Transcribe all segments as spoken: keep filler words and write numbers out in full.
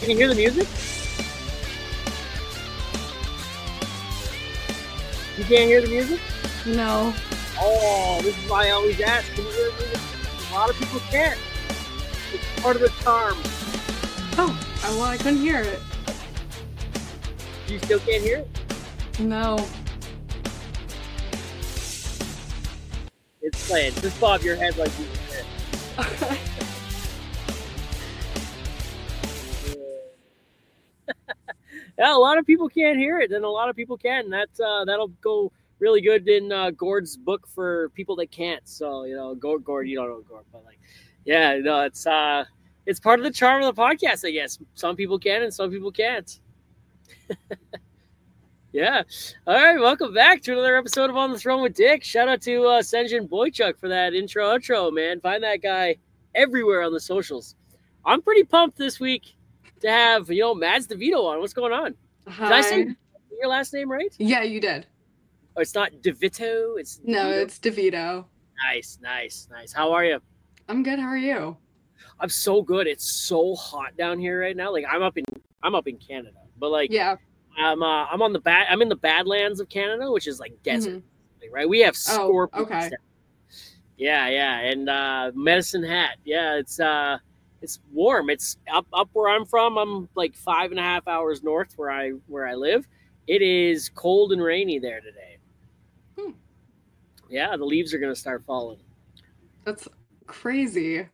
Can you hear the music? You can't hear the music? No. Oh, this is why I always ask. Can you hear the music? A lot of people can't. It's part of the charm. Oh, well, I couldn't hear it. You still can't hear it? No. It's playing. Just bob your head like you can. Yeah, a lot of people can't hear it, and a lot of people can. That's uh, that'll go really good in uh, Gord's book for people that can't. So you know, Gord, Gord, you don't know Gord, but like, yeah, no, it's uh, it's part of the charm of the podcast, I guess. Some people can, and some people can't. Yeah. All right, welcome back to another episode of On the Throne with Dick. Shout out to uh, Senjin Boychuk for that intro outro, man. Find that guy everywhere on the socials. I'm pretty pumped this week to have, you know, Mads DeVito on. What's going on? Hi. Did I say your last name right? Yeah, you did. Oh, it's not DeVito. It's no, DeVito? It's DeVito. Nice, nice, nice. How are you? I'm good. How are you? I'm so good. It's so hot down here right now. Like I'm up in I'm up in Canada, but like yeah, I'm uh, I'm on the bad I'm in the Badlands of Canada, which is like desert, mm-hmm. right? We have oh, scorpions. Okay. Yeah, yeah, and uh, Medicine Hat. Yeah, it's uh, it's warm. It's up up where I'm from. I'm like five and a half hours north where I where I live. It is cold and rainy there today. Hmm. Yeah, the leaves are gonna start falling. That's crazy.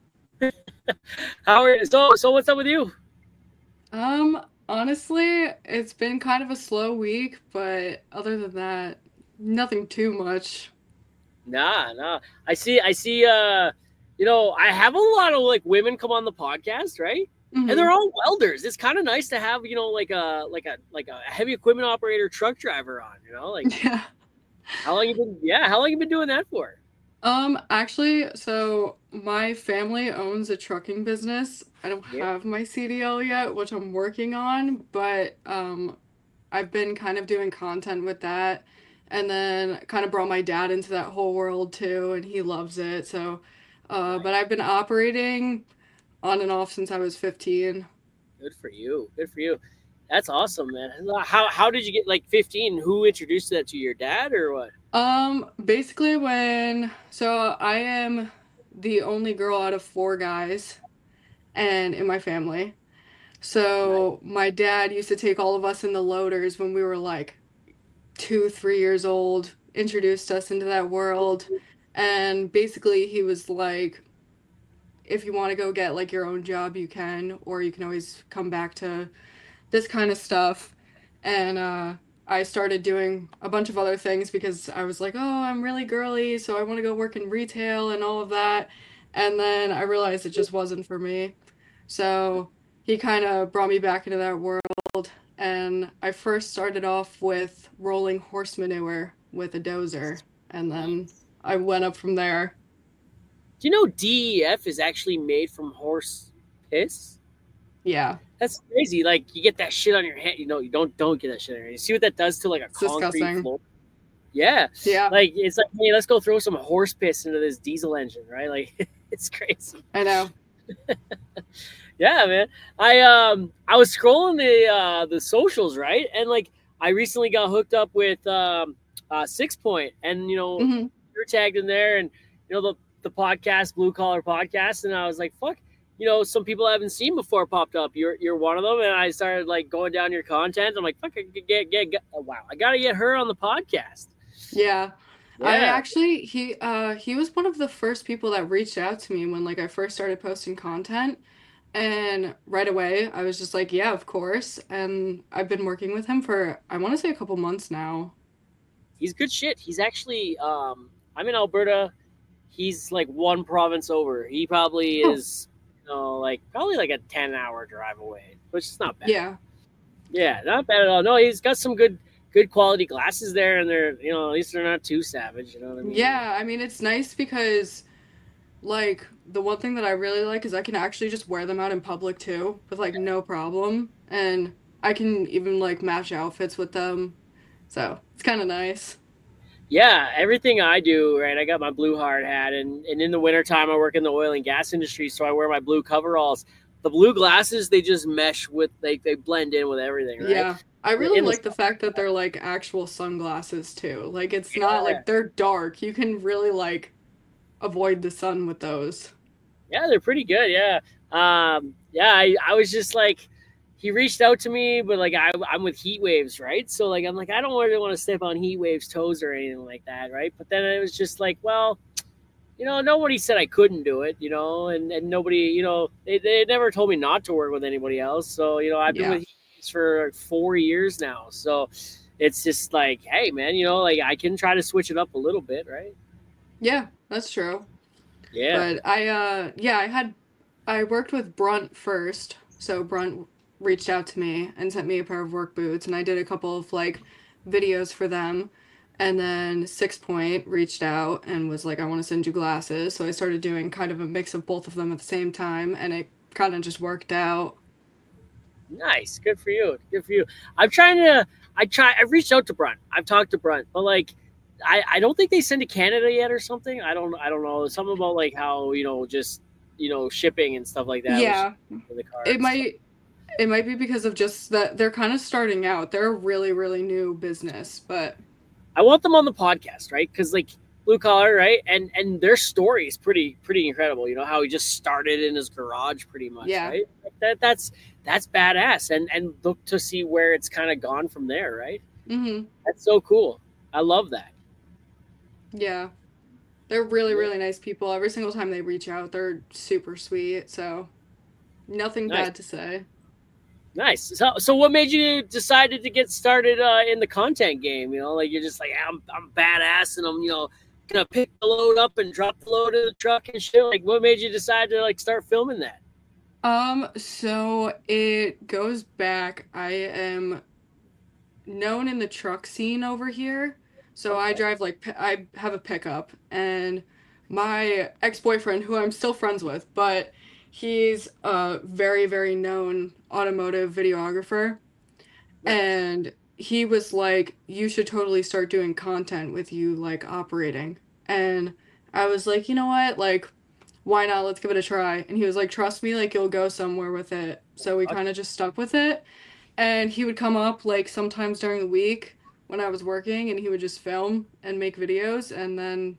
How are you? So so what's up with you? Um, honestly, it's been kind of a slow week, but other than that, nothing too much. Nah, nah. I see. I see. Uh, you know, I have a lot of like women come on the podcast, right? Mm-hmm. And they're all welders. It's kind of nice to have, you know, like a like a like a heavy equipment operator, truck driver on. You know, like yeah. How long you been? Yeah, how long you been doing that for? Um, actually, so my family owns a trucking business. I don't Yep. have my C D L yet, which I'm working on, but um, I've been kind of doing content with that. And then kind of brought my dad into that whole world too, and he loves it. So, uh, Nice. but I've been operating on and off since I was fifteen. Good for you. Good for you. That's awesome, man. How how did you get like fifteen? Who introduced that to your dad or what? Um, basically when, so I am the only girl out of four guys and in my family. So my dad used to take all of us in the loaders when we were like two, three years old, introduced us into that world. And basically he was like, if you want to go get like your own job, you can, or you can always come back to this kind of stuff. And uh, I started doing a bunch of other things because I was like, oh, I'm really girly, so I want to go work in retail and all of that. And then I realized it just wasn't for me. So he kind of brought me back into that world. And I first started off with rolling horse manure with a dozer. And then I went up from there. Do you know D E F is actually made from horse piss? Yeah. That's crazy. Like you get that shit on your hand. You know, you don't don't get that shit on your hand. You see what that does to like a It's concrete disgusting. floor? Yeah. Yeah. Like it's like, hey, let's go throw some horse piss into this diesel engine, right? Like it's crazy. I know. Yeah, man. I um I was scrolling the uh the socials, right? And like I recently got hooked up with um uh Six Point, and you know, Mm-hmm. you're tagged in there, and you know the the podcast, Blue Collar Podcast, and I was like, fuck, you know, some people I haven't seen before popped up. You're you're one of them, and I started like going down your content. I'm like, fuck, I get get, get, get oh, wow, I gotta get her on the podcast. Yeah. Yeah. I actually he uh he was one of the first people that reached out to me when like I first started posting content, and right away I was just like, yeah, of course. And I've been working with him for I want to say a couple months now. He's good shit. He's actually um I'm in Alberta. He's like one province over. He probably Oh. is you know like probably like a ten hour drive away, which is not bad. Yeah. Yeah, not bad at all. No, he's got some good good quality glasses there, and they're, you know, at least they're not too savage, you know what I mean? Yeah, I mean it's nice because like the one thing that I really like is I can actually just wear them out in public too with like no problem, and I can even like match outfits with them. So, it's kind of nice. Yeah, everything I do, right, I got my blue hard hat, and, and in the wintertime I work in the oil and gas industry, so I wear my blue coveralls. the blue glasses, they just mesh with, they, they blend in with everything, right? Yeah. I really In the- like the fact that they're like actual sunglasses too. Like it's Yeah. not like they're dark. You can really like avoid the sun with those. Yeah, they're pretty good. Yeah. Um, yeah, I, I was just like, he reached out to me, but like I, I'm with Heat Waves, right? So like I'm like, I don't really want to step on Heat Waves' toes or anything like that, right? But then it was just like, well, you know, nobody said I couldn't do it, you know, and, and nobody, you know, they, they never told me not to work with anybody else. So, you know, I've been Yeah. with Heat Waves for like four years now. So it's just like, hey, man, you know, like I can try to switch it up a little bit, right? Yeah, that's true. Yeah. But I uh yeah, I had I worked with Brunt first. So Brunt reached out to me and sent me a pair of work boots and I did a couple of like videos for them. And then Six Point reached out and was like, I want to send you glasses. So I started doing kind of a mix of both of them at the same time and it kind of just worked out. Nice. Good for you. Good for you. I'm trying to, I try, I've reached out to Brunt. I've talked to Brunt, but like, I, I don't think they send to Canada yet or something. I don't, I don't know. Something about like how, you know, just, you know, shipping and stuff like that. Yeah. For the cards. It might it might be because of just that they're kind of starting out. They're a really, really new business, but I want them on the podcast, right? Because like blue collar, right? And and their story is pretty pretty incredible. You know how he just started in his garage, pretty much, Yeah. right? Like that that's that's badass. And and look to see where it's kind of gone from there, right? mm-hmm. That's so cool. I love that. Yeah. They're really, really nice people. Every single time they reach out, they're super sweet. So nothing Nice. bad to say. Nice. So, so what made you decided to get started uh, in the content game? You know, like you're just like, I'm, I'm badass, and I'm, you know, gonna pick the load up and drop the load in the truck and shit. Like, what made you decide to like start filming that? Um, so it goes back. I am known in the truck scene over here. So I drive like pi- I have a pickup, and my ex-boyfriend, who I'm still friends with, but he's a very, very known automotive videographer. And he was like, you should totally start doing content with you like operating. And I was like, you know what? Like, why not? Let's give it a try. And he was like, trust me, like you'll go somewhere with it. So we kind of just stuck with it. And he would come up like sometimes during the week when I was working and he would just film and make videos and then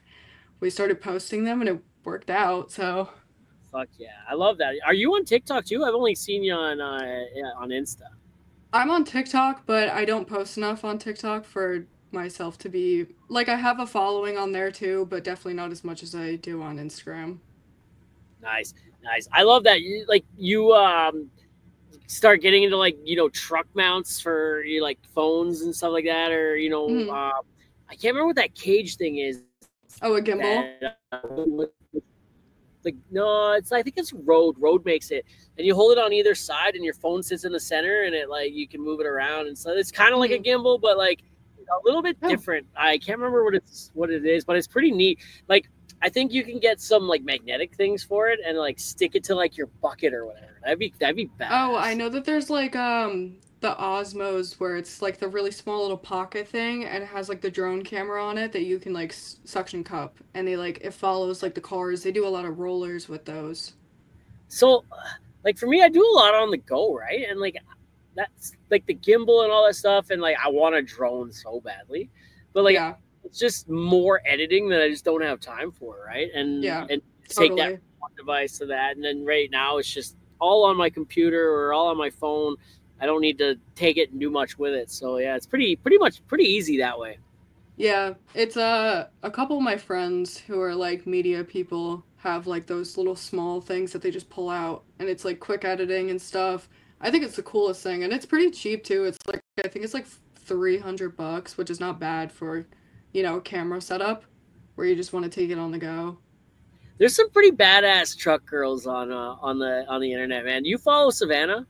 we started posting them and it worked out. So Fuck yeah, I love that. Are you on TikTok too? I've only seen you on uh, yeah, on Insta. I'm on TikTok, but I don't post enough on TikTok for myself to be like I have a following on there too, but definitely not as much as I do on Instagram. Nice, nice. I love that. You like you um start getting into like you know truck mounts for you like phones and stuff like that, or you know Mhm. um, I can't remember what that cage thing is. Oh, a gimbal? That, uh, like no, it's I think it's Rode. Rode makes it, and you hold it on either side, and your phone sits in the center, and it like you can move it around, and so it's kind of like a gimbal, but like a little bit Oh. different. I can't remember what it's what it is, but it's pretty neat. Like I think you can get some like magnetic things for it, and like stick it to like your bucket or whatever. That'd be that'd be bad. Oh, I know that there's like um the Osmos where it's like the really small little pocket thing and it has like the drone camera on it that you can like s- suction cup and they like it follows like the cars. They do a lot of rollers with those. So, like for me, I do a lot on the go, right? And like that's like the gimbal and all that stuff, and like I want a drone so badly, but like Yeah, it's just more editing that I just don't have time for, right? And Yeah, and take totally. that one device to that, and then right now it's just all on my computer or all on my phone. I don't need to take it and do much with it. So yeah, it's pretty pretty much pretty easy that way. Yeah, it's uh, a couple of my friends who are like media people have like those little small things that they just pull out and it's like quick editing and stuff. I think it's the coolest thing and it's pretty cheap too. It's like I think it's like three hundred bucks, which is not bad for, you know, a camera setup where you just want to take it on the go. There's some pretty badass truck girls on uh, on the on the internet, man. You follow Savannah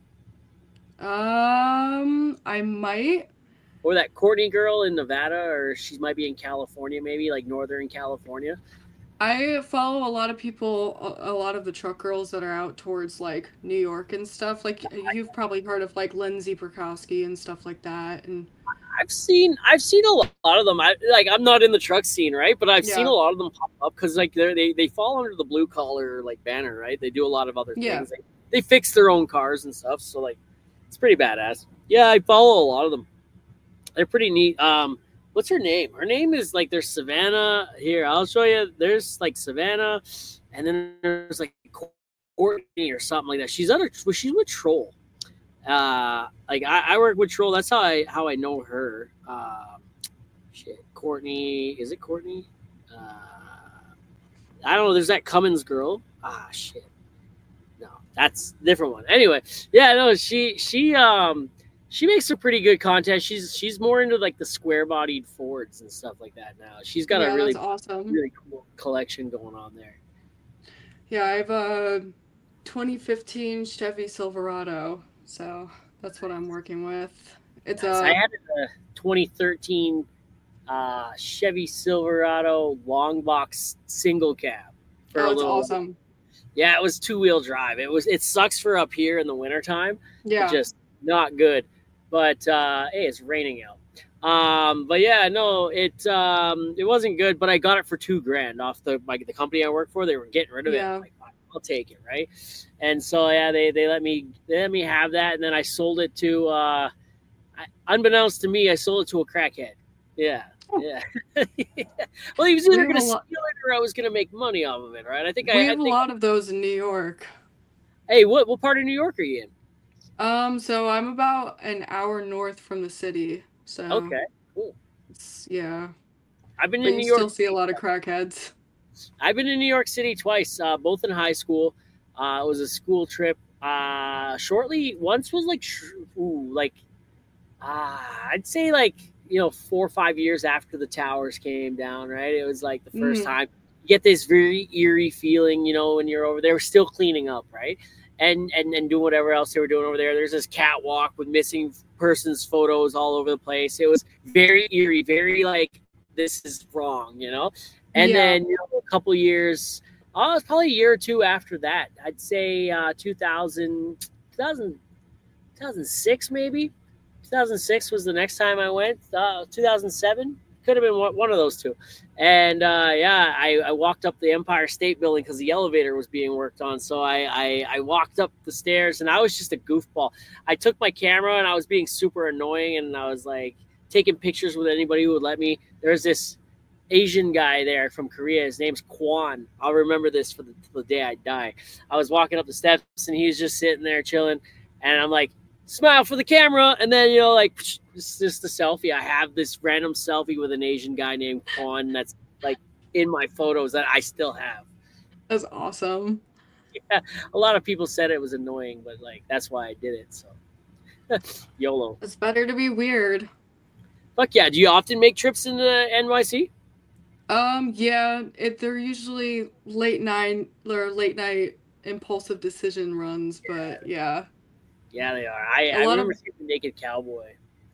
Um, I might. or that Courtney girl in Nevada, or she might be in California, maybe like Northern California. I follow a lot of people, a a lot of the truck girls that are out towards like New York and stuff. Like you've probably heard of like Lindsay Prokowski and stuff like that. And I've seen I've seen a lot of them. I like I'm not in the truck scene, right? But I've Yeah. seen a lot of them pop up because like they they they fall under the blue collar like banner, right? They do a lot of other Yeah. things. They, they fix their own cars and stuff. So like, it's pretty badass. Yeah, I follow a lot of them. They're pretty neat. Um, what's her name? Her name is like there's Savannah. Here, I'll show you. There's like Savannah, and then there's like Courtney or something like that. She's other. She's with Troll. Uh, like I, I work with Troll. That's how I how I know her. Um, shit, Courtney. Is it Courtney? Uh, I don't know. There's that Cummins girl. Ah, shit. No, that's a different one. Anyway, yeah, no, she she um she makes some pretty good content. She's she's more into like the square bodied Fords and stuff like that now. She's got Yeah, a really that's awesome. really cool collection going on there. Yeah, I have a twenty fifteen Chevy Silverado, so that's what I'm working with. It's Nice. I a had a twenty thirteen uh, Chevy Silverado long box single cab for oh, a it's little. awesome. Yeah, it was two wheel drive. It was it sucks for up here in the wintertime. Yeah. It's just not good. But uh, hey, it's raining out. Um, but yeah, no, it um, it wasn't good. But I got it for two grand off the like the company I work for. They were getting rid of it. Yeah. I'm like, I'll take it, right? And so yeah, they they let me they let me have that, and then I sold it to uh, I, unbeknownst to me, I sold it to a crackhead. Yeah. Oh. Yeah. Well, he was either We have going to a steal lot- it or I was going to make money off of it, right? I think We I, I have a think. lot of those in New York. Hey, what what part of New York are you in? Um, so I'm about an hour north from the city, so Okay, cool. it's, yeah, I've been but in you New York. still see a lot of crackheads. I've been in New York City twice, uh, both in high school. Uh, it was a school trip. Uh, shortly, once was like, ooh, like, uh, I'd say like you know four or five years after the towers came down. Right, it was like the first Mm. time you get this very eerie feeling, you know, when you're over there. We're still cleaning up, right? And, and and doing whatever else they were doing over there. There's this catwalk with missing persons photos all over the place. It was very eerie, very like this is wrong, you know. And Yeah. then you know, a couple years, oh, it's probably a year or two after that. I'd say uh, two thousand, two thousand, two thousand six maybe. two thousand six was the next time I went. Uh, two thousand seven could have been one, one of those two. And uh, yeah, I, I walked up the Empire State Building because the elevator was being worked on. So I, I I walked up the stairs and I was just a goofball. I took my camera and I was being super annoying and I was like taking pictures with anybody who would let me. There's this Asian guy there from Korea. His name's Kwan. I'll remember this for the, for the day I die. I was walking up the steps and he was just sitting there chilling. And I'm like, smile for the camera. And then, you know, like, it's just a selfie. I have this random selfie with an Asian guy named Kwan that's like in my photos that I still have. That's awesome. Yeah, a lot of people said it was annoying, but like, that's why I did it. So, YOLO. It's better to be weird. Fuck yeah. Do you often make trips into N Y C? Um, yeah, it they're usually late night or late night impulsive decision runs, but yeah. Yeah, they are. I, A I lot remember of- seeing the Naked Cowboy.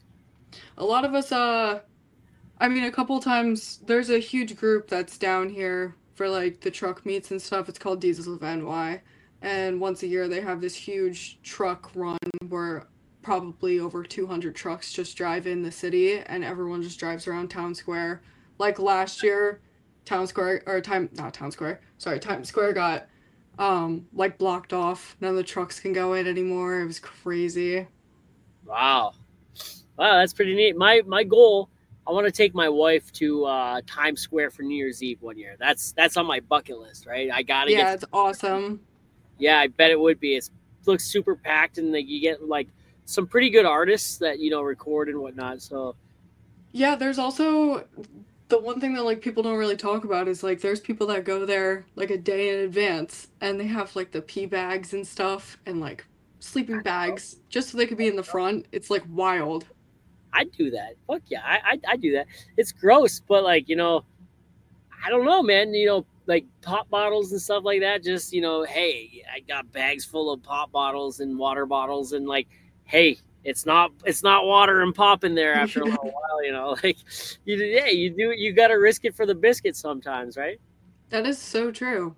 A lot of us, uh, I mean, a couple times, there's a huge group that's down here for like the truck meets and stuff. It's called Diesels of N Y. And once a year, they have this huge truck run where probably over two hundred trucks just drive in the city and everyone just drives around Town Square. Like last year, Town Square, or time, not Town Square, sorry, Times Square got, um, like blocked off. None of the trucks can go in anymore. It was crazy. Wow. Wow, that's pretty neat. My my goal, I want to take my wife to uh, Times Square for New Year's Eve one year. That's that's on my bucket list, right? I gotta Yeah, get. it's awesome. Yeah, I bet it would be. It's, it looks super packed, and like you get like some pretty good artists that you know record and whatnot. So Yeah, there's also the one thing that like people don't really talk about is like there's people that go there like a day in advance and they have like the pee bags and stuff and like sleeping bags just so they could be in the front. It's like wild. I'd do that. Fuck yeah, I I do that. It's gross, but like you know, I don't know, man. You know, like pop bottles and stuff like that. Just you know, hey, I got bags full of pop bottles and water bottles, and like, hey, it's not it's not water and pop in there after a little while. You know, like you yeah, you do you got to risk it for the biscuit sometimes, right? That is so true.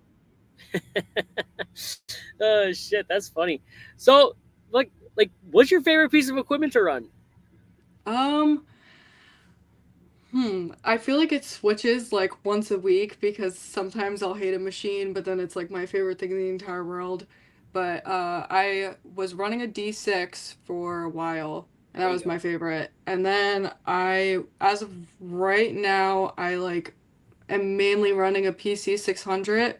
Oh shit, that's funny. So, like, like, what's your favorite piece of equipment to run? Um, hmm, I feel like it switches like once a week because sometimes I'll hate a machine, but then it's like my favorite thing in the entire world. but uh, I was running a D six for a while, and that There you was go. my favorite. And then I, as of right now, I like am mainly running a P C six hundred,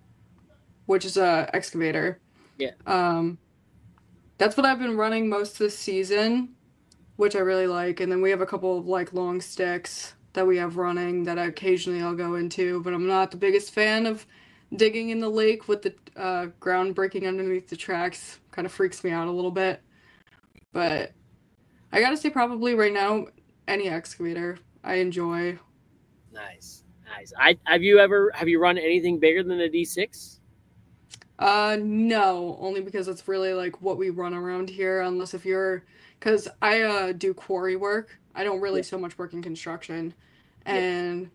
which is a excavator. Yeah. Um, that's what I've been running most this season, which I really like. And then we have a couple of like long sticks that we have running that occasionally I'll go into, but I'm not the biggest fan of digging in the lake with the uh, ground breaking underneath the tracks. Kind of freaks me out a little bit. But I gotta say, probably right now, any excavator I enjoy. Nice. Nice. I have you ever have you run anything bigger than a D six? Uh, no, only because it's really like what we run around here, unless if you're, because I uh do quarry work. I don't really Yeah. so much work in construction. Yeah. And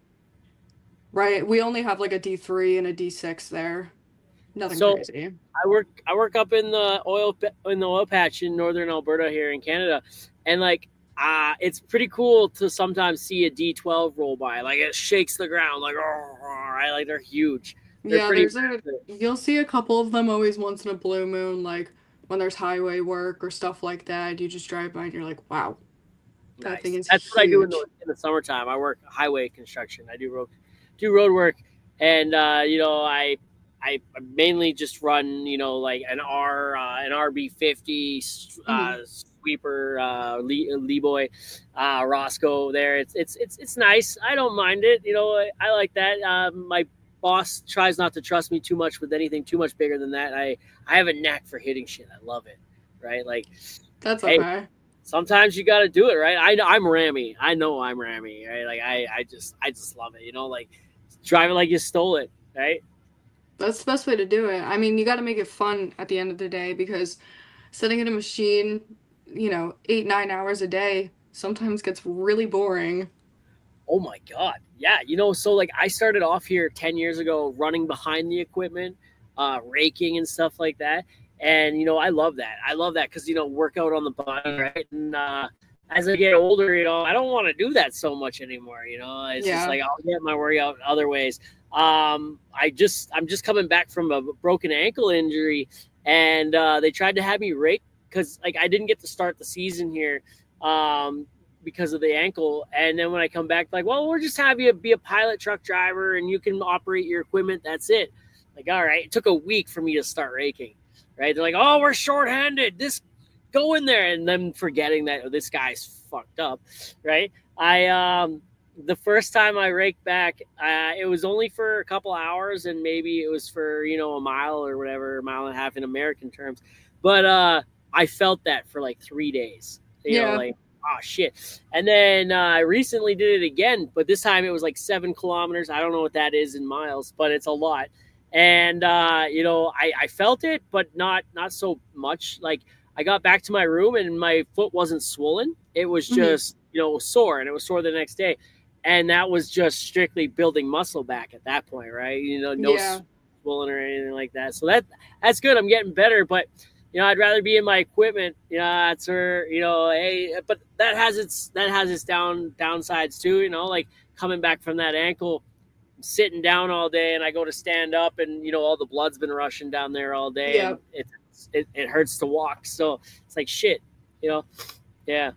right, we only have like a D three and a D six there. Nothing So crazy. I work I work up in the oil in the oil patch in northern Alberta here in Canada, and like uh it's pretty cool to sometimes see a D twelve roll by. Like it shakes the ground, like oh, right, like they're huge. They're Yeah, pretty there's a massive. you'll see a couple of them always once in a blue moon, like when there's highway work or stuff like that. You just drive by and you're like, wow, that thing Nice. is That's what I do in the huge. in the summertime. I work highway construction. I do road do road work, and uh, you know I I mainly just run you know like an R uh, an R B fifty Hmm. uh, sweeper uh, Lee, Lee Boy uh, Roscoe. There, it's it's it's it's nice. I don't mind it. You know I, I like that. Uh, my boss tries not to trust me too much with anything too much bigger than that. I I have a knack for hitting shit. I love it. Right, like That's hey, okay. sometimes you got to do it, right? I I'm Rammy. I know I'm Rammy, right? Like I I just I just love it, you know, like drive it like you stole it, right? That's the best way to do it. I mean, you got to make it fun at the end of the day because sitting in a machine, you know, eight, nine hours a day sometimes gets really boring. Oh my god, yeah. You know, so like I started off here ten years ago, running behind the equipment, uh, raking and stuff like that, and you know I love that. I love that because you know work out on the bike, right? And uh, as I get older, you know I don't want to do that so much anymore. You know, it's just Yeah. like I'll get my workout other ways. Um, I just I'm just coming back from a broken ankle injury, and uh, they tried to have me rake because like I didn't get to start the season here. Um, because of the ankle. And then when I come back, like, well, we'll just have you be a pilot truck driver and you can operate your equipment. That's it. Like, all right. It took a week for me to start raking, right? They're like, oh, we're shorthanded. This go in there. And then forgetting that oh, this guy's fucked up, right? I, um, the first time I raked back, uh, it was only for a couple hours and maybe it was for, you know, a mile or whatever, a mile and a half in American terms. But uh, I felt that for like three days, you know, Yeah. like, oh shit. And then uh, I recently did it again, but this time it was like seven kilometers. I don't know what that is in miles, but it's a lot. And uh, you know, I, I felt it, but not not so much. Like I got back to my room and my foot wasn't swollen. It was Hmm. just, you know, sore, and it was sore the next day. And that was just strictly building muscle back at that point, right? You know, no Yeah. swollen or anything like that. So that that's good. I'm getting better, but you know, I'd rather be in my equipment. You know, that's where, you know, hey, but that has its that has its down downsides too. You know, like coming back from that ankle, sitting down all day, and I go to stand up, and you know, all the blood's been rushing down there all day, Yeah. and it it, it hurts to walk. So it's like shit. You know, yeah.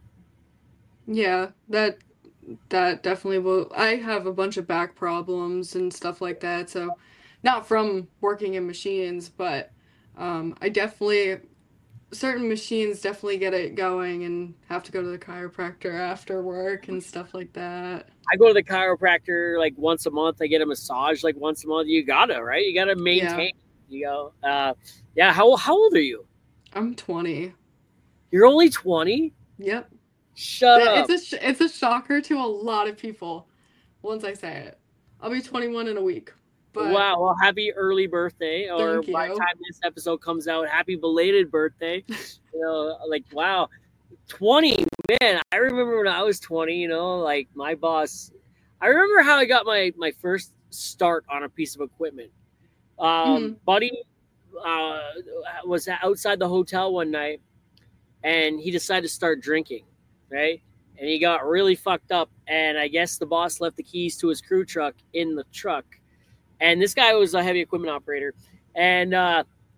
Yeah. That that definitely will. I have a bunch of back problems and stuff like that. So not from working in machines, but um, I definitely certain machines definitely get it going and have to go to the chiropractor after work and stuff like that. I go to the chiropractor like once a month. I get a massage like once a month. You gotta, right? You gotta Yeah, maintain. You go, uh, yeah. How how old are you? I'm twenty. You're only twenty. Yep. Shut That- It's up. a sh- it's a shocker to a lot of people once I say it. I'll be twenty-one in a week. But Wow. Well, happy early birthday, or thank by the you. time this episode comes out, happy belated birthday. You know, like wow, twenty, man. I remember when I was twenty. You know, like my boss. I remember how I got my my first start on a piece of equipment. Um, Hmm. buddy uh, was outside the hotel one night, and he decided to start drinking, right? And he got really fucked up. And I guess the boss left the keys to his crew truck in the truck. And this guy was a heavy equipment operator. And uh,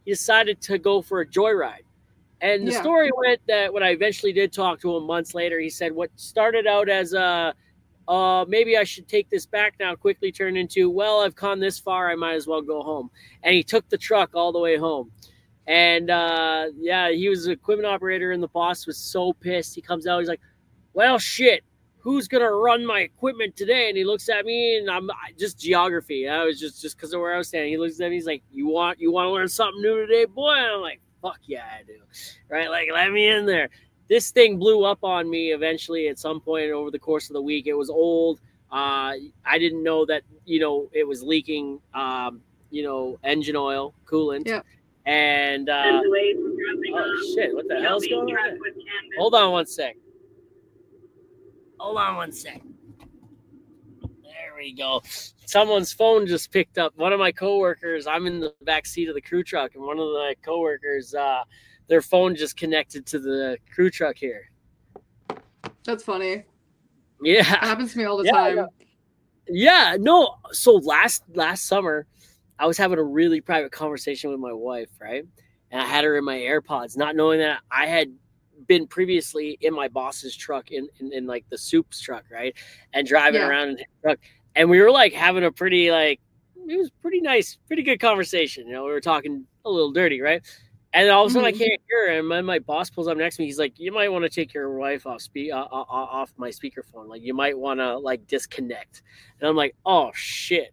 he decided to go for a joyride. And the Yeah. story went that when I eventually did talk to him months later, he said what started out as a, uh, maybe I should take this back now, quickly turned into, well, I've come this far, I might as well go home. And he took the truck all the way home. And uh, yeah, he was an equipment operator, and the boss was so pissed. He comes out, he's like, well, shit, who's going to run my equipment today? And he looks at me, and I'm just geography. I was just just because of where I was standing. He looks at me, he's like, you want you want to learn something new today, boy? And I'm like, fuck yeah, I do. Right? Like, let me in there. This thing blew up on me eventually at some point over the course of the week. It was old. Uh, I didn't know that, you know, it was leaking, um, you know, engine oil, coolant. Yeah. And, uh, oh, shit, what the hell's going on? Hold on one sec. Hold on one sec. There we go. Someone's phone just picked up. One of my coworkers, I'm in the back seat of the crew truck, and one of my coworkers, uh, their phone just connected to the crew truck here. That's funny. Yeah. It happens to me all the yeah, time. Yeah, no. So last last summer, I was having a really private conversation with my wife, right? And I had her in my AirPods, not knowing that I had been previously in my boss's truck, in, in, in like the soup's truck, right? And driving Yeah. around in his truck. And we were like having a pretty, like, it was pretty nice, pretty good conversation. You know, we were talking a little dirty, right? And all of a sudden Mhm. I can't hear her. And my, my boss pulls up next to me. He's like, you might want to take your wife off spe- uh, uh, off my speakerphone. Like, you might want to, like, disconnect. And I'm like, oh, shit.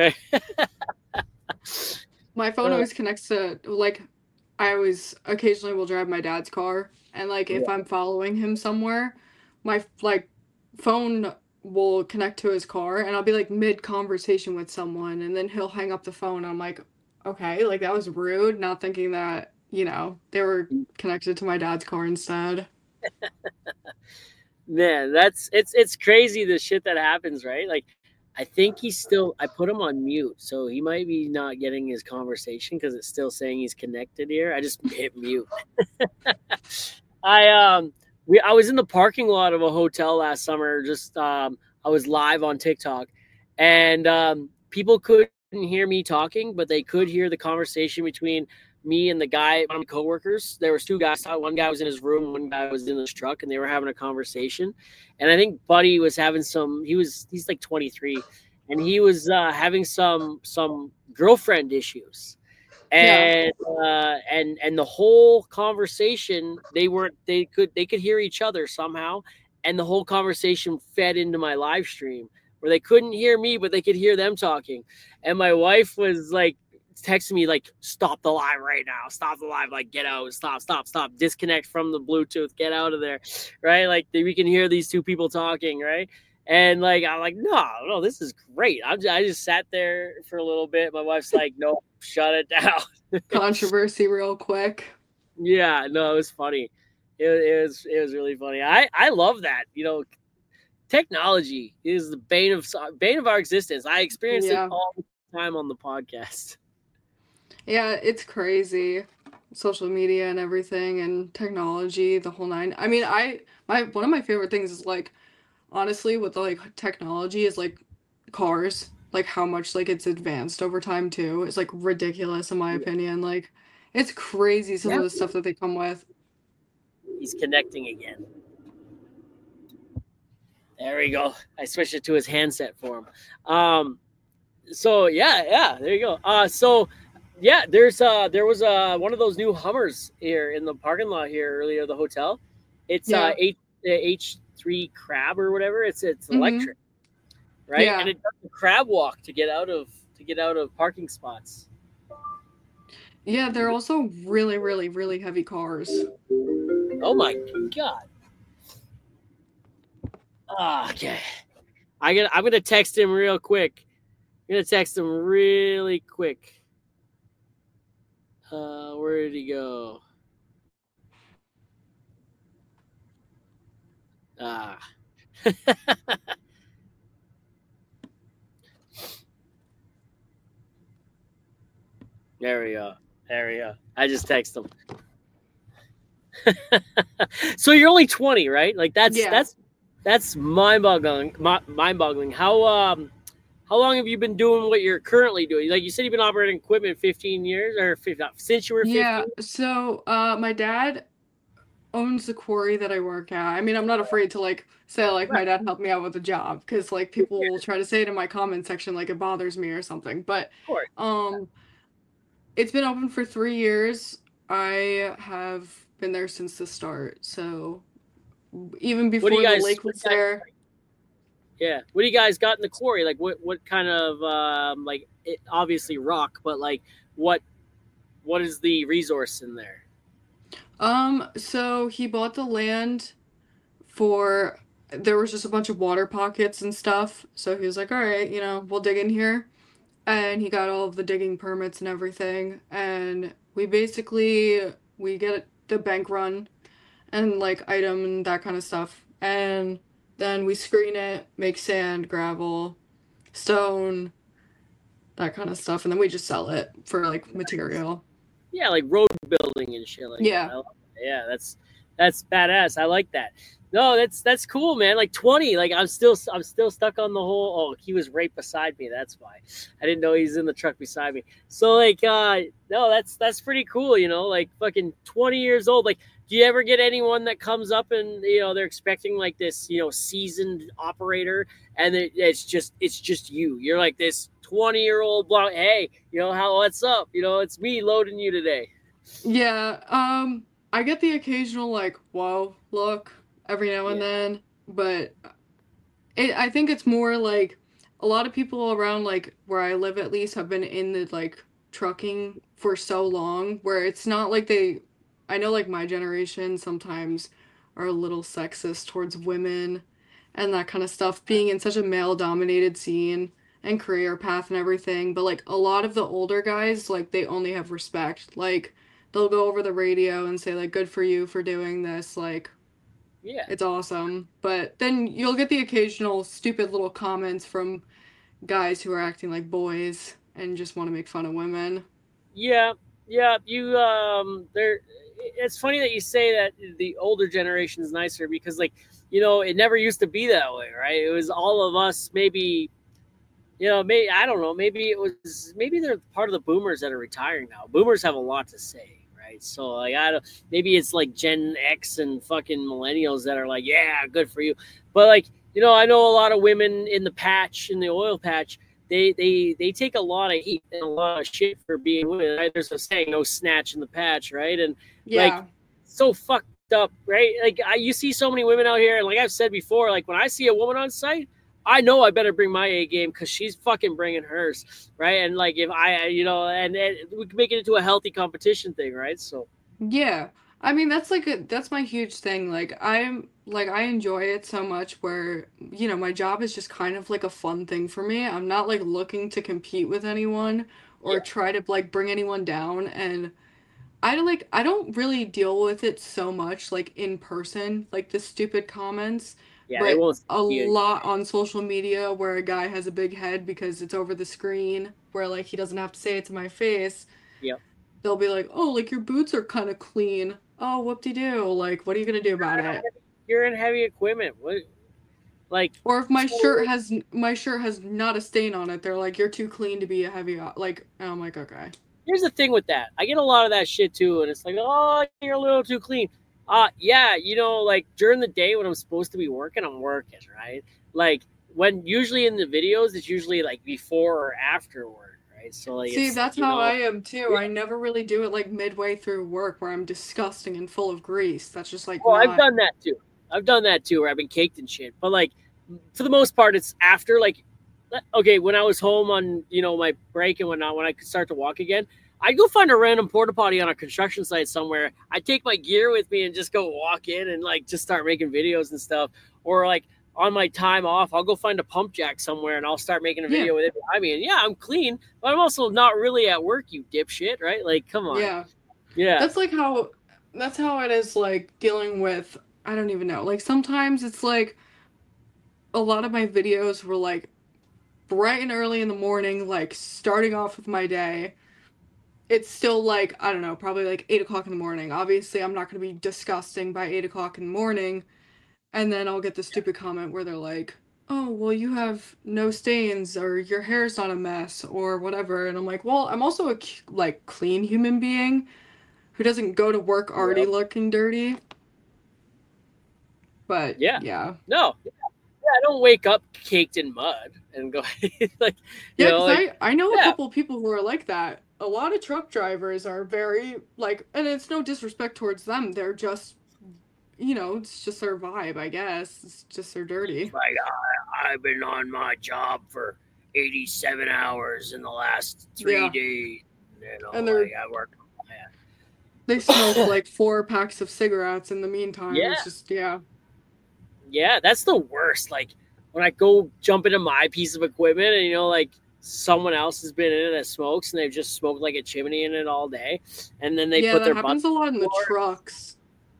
My phone Uh, always connects to, like, I always occasionally will drive my dad's car, and like if Yeah. I'm following him somewhere, my like phone will connect to his car, and I'll be like mid conversation with someone, and then he'll hang up the phone. And I'm like, okay, like that was rude, not thinking that, you know, they were connected to my dad's car instead. Man, that's it's it's crazy the shit that happens, right? Like, I think he's still. I put him on mute, so he might be not getting his conversation because it's still saying he's connected here. I just hit mute. I um we I was in the parking lot of a hotel last summer. Just um I was live on TikTok, and um people couldn't hear me talking, but they could hear the conversation between me and the guy, one of my coworkers. There was two guys. One guy was in his room, one guy was in his truck, and they were having a conversation. And I think Buddy was having some. He was he's like twenty-three, and he was uh, having some some girlfriend issues. And uh, and and the whole conversation, they weren't. They could they could hear each other somehow, and the whole conversation fed into my live stream where they couldn't hear me, but they could hear them talking. And my wife was like texting me like, stop the live right now, stop the live, like get out, stop, stop, stop, disconnect from the Bluetooth, get out of there, right? Like we can hear these two people talking, right? And like I'm like, no, no, this is great. I'm just, I just sat there for a little bit. My wife's like, no, shut it down. Controversy real quick. Yeah, no, it was funny. It, it was it was really funny. I I love that. You know, technology is the bane of bane of our existence. I experience Yeah. it all the time on the podcast. Yeah, it's crazy. Social media and everything and technology, the whole nine. I mean, I my one of my favorite things is like honestly with like technology is like cars, like how much like it's advanced over time too. It's like ridiculous in my Yeah. opinion. Like it's crazy some Yeah. of the stuff that they come with. He's connecting again. There we go. I switched it to his handset for him. Um, so yeah, yeah, there you go. Uh, so yeah, there's uh, there was uh, one of those new Hummers here in the parking lot here earlier at the hotel. It's Yeah. uh, H H three Crab or whatever. It's it's Mhm. electric, right? Yeah. And it does the crab walk to get out of to get out of parking spots. Yeah, they're also really, really, really heavy cars. Oh my god. Ah, okay. I get. I'm gonna text him real quick. I'm gonna text him really quick. Uh, where did he go? Ah. There we go. There we go. I just text him. So you're only twenty, right? Like that's Yeah. that's that's mind-boggling. Mind-boggling. How um how long have you been doing what you're currently doing? Like you said, you've been operating equipment fifteen years, or fifteen, since you were Yeah, fifteen. so uh my dad owns the quarry that I work at. I mean, I'm not afraid to like say like Right. my dad helped me out with a job because like people will try to say it in my comment section like it bothers me or something. But Of course. um it's been open for three years. I have been there since the start. So even What do you before the guys? lake What was do you guys there. yeah. What do you guys got in the quarry? Like what? What kind of um like it, obviously rock, but like what? What is the resource in there? Um, so he bought the land for there was just a bunch of water pockets and stuff. So he was like, "All right, you know, we'll dig in here." And he got all of the digging permits and everything. And we basically we get the bank run and like item and that kind of stuff. And then we screen it, make sand, gravel, stone, that kind of stuff, and then we just sell it for like material. Yeah, like road building and shit like that. Yeah. I love that. Yeah, that's that's badass. I like that. No, that's that's cool, man. Like twenty, like I'm still I'm still stuck on the whole. Oh, he was right beside me. That's why I didn't know he's in the truck beside me. So like, uh, no, that's that's pretty cool. You know, like fucking twenty years old. Like, do you ever get anyone that comes up and you know they're expecting like this, you know, seasoned operator, and it, it's just it's just you. You're like this twenty year old blonde. Hey, you know how what's up? You know, it's me loading you today. Yeah, um, I get the occasional like, whoa, look, every now and Yeah, then, but it, I think it's more like a lot of people around like where I live at least have been in the like trucking for so long where it's not like they, I know like my generation sometimes are a little sexist towards women and that kind of stuff, being in such a male dominated scene and career path and everything, but like a lot of the older guys, like they only have respect. Like they'll go over the radio and say like good for you for doing this, like yeah. it's awesome. But then you'll get the occasional stupid little comments from guys who are acting like boys and just want to make fun of women. Yeah, yeah. You um, there. It's funny that you say that the older generation is nicer because, like, you know, it never used to be that way, right? It was all of us. Maybe, you know, maybe I don't know. Maybe it was. Maybe they're part of the boomers that are retiring now. Boomers have a lot to say, right? So, like, I don't. Maybe it's like Gen X and fucking millennials that are like, yeah, good for you. But like, you know, I know a lot of women in the patch, in the oil patch they they they take a lot of heat and a lot of shit for being women. Right? There's a saying, "No snatch in the patch," right? And like, Yeah. so fucked up, right? Like, I, you see so many women out here, and like I've said before, like when I see a woman on site, I know I better bring my A game because she's fucking bringing hers, right? And like if I, you know, and, and we can make it into a healthy competition thing, right? So Yeah. I mean, that's like a that's my huge thing. Like I'm like I enjoy it so much where, you know, my job is just kind of like a fun thing for me. I'm not like looking to compete with anyone or yeah, try to like bring anyone down and I don't like I don't really deal with it so much like in person, like the stupid comments, yeah, they but won't a see you. lot on social media where a guy has a big head because it's over the screen, where like he doesn't have to say it to my face. Yep. They'll be like, "Oh, like your boots are kind of clean." Oh, whoop-de-doo. Like, what are you gonna do about it? You're in heavy equipment. What, like, Or if my shirt so has my shirt has not a stain on it, they're like, "You're too clean to be a heavy." Like, and I'm like, "Okay." here's the thing with that. I get a lot of that shit too, and it's like, oh, you're a little too clean. Uh yeah, you know, like during the day when I'm supposed to be working, I'm working, right? Like when usually in the videos, it's usually like before or after work, right? So like See, it's that's you how know, I am too. yeah. I never really do it like midway through work where I'm disgusting and full of grease. That's just like Well, I've not. done that too. I've done that too, where I've been caked and shit. But like for the most part, it's after like okay, when I was home on you know my break and whatnot, when I could start to walk again, I'd go find a random porta potty on a construction site somewhere. I'd take my gear with me and just go walk in and like just start making videos and stuff. Or like on my time off, I'll go find a pump jack somewhere and I'll start making a Yeah. video with it. I mean, yeah, I'm clean, but I'm also not really at work, you dipshit, right? Like, come on. Yeah. Yeah. That's like how that's how it is like dealing with I don't even know. Like sometimes it's like a lot of my videos were like bright and early in the morning, like starting off with my day. It's still like, I don't know, probably like eight o'clock in the morning. Obviously, I'm not going to be disgusting by eight o'clock in the morning. And then I'll get the stupid comment where they're like, oh, well, you have no stains or your hair's not a mess or whatever. And I'm like, well, I'm also a c- like clean human being who doesn't go to work already Yep. looking dirty. But Yeah. yeah. No. Yeah, I don't wake up caked in mud and go like, you Yeah, know, because like, I I know a yeah, couple of people who are like that. A lot of truck drivers are very like, and it's no disrespect towards them. They're just, you know, it's just their vibe, I guess. It's just they're dirty. like I, I've been on my job for eighty-seven hours in the last three Yeah, days. You and know, they're like I work. they smoke like four packs of cigarettes in the meantime. It's Yeah, just yeah, yeah, that's the worst. Like when I go jump into my piece of equipment and you know, like someone else has been in it that smokes and they've just smoked like a chimney in it all day, and then they yeah. put That their butt. happens a lot in the trucks.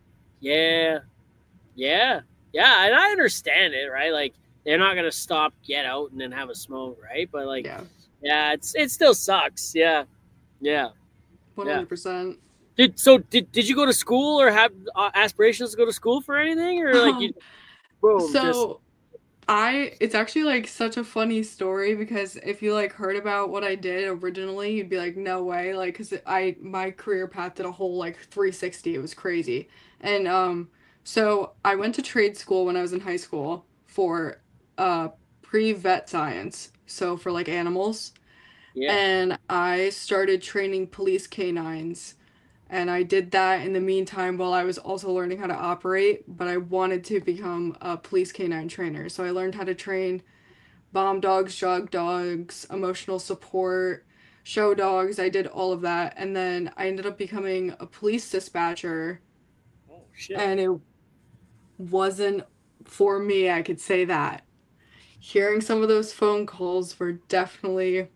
Yeah, yeah, yeah, and I understand it, right? Like they're not gonna stop, get out, and then have a smoke, right? But like, Yeah, yeah, it's it still sucks. Yeah, yeah, one yeah. hundred percent. Did so? Did did you go to school or have uh, aspirations to go to school for anything, or like you Um, boom just so I it's actually like such a funny story because if you like heard about what I did originally, you'd be like, no way, like because I my career path did a whole like three sixty. It was crazy. And um so I went to trade school when I was in high school for uh pre-vet science, so for like animals. yeah? And I started training police canines. And I did that in the meantime while I was also learning how to operate, but I wanted to become a police canine trainer. So I learned how to train bomb dogs, jog dogs, emotional support, show dogs. I did all of that. And then I ended up becoming a police dispatcher, Oh shit! and it wasn't for me, I could say that. Hearing some of those phone calls were definitely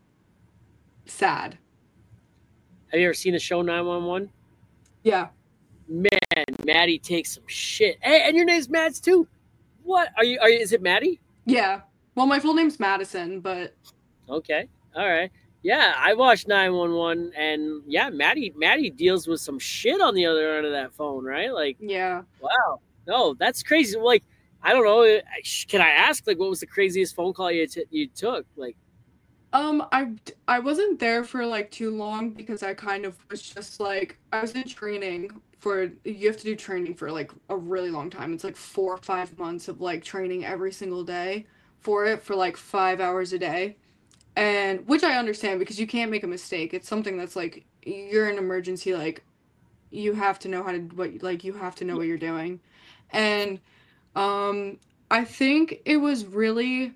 sad. Have you ever seen the show nine one one? Yeah. Man, Maddie takes some shit. Hey, and your name's Mads too. What are you? Are you? Is it Maddie? Yeah. Well, my full name's Madison, but Okay, all right. Yeah, I watched nine one one, and yeah, Maddie Maddie deals with some shit on the other end of that phone, right? Like, yeah. wow, no, that's crazy. Like, I don't know. Can I ask, like, what was the craziest phone call you t- you took? Like, Um, I I wasn't there for like too long because I kind of was just like I was in training for you have to do training for like a really long time. It's like four or five months of like training every single day for it for like five hours a day. And which I understand because you can't make a mistake. It's something that's like you're in emergency, like you have to know how to what like you have to know what you're doing. And um I think it was really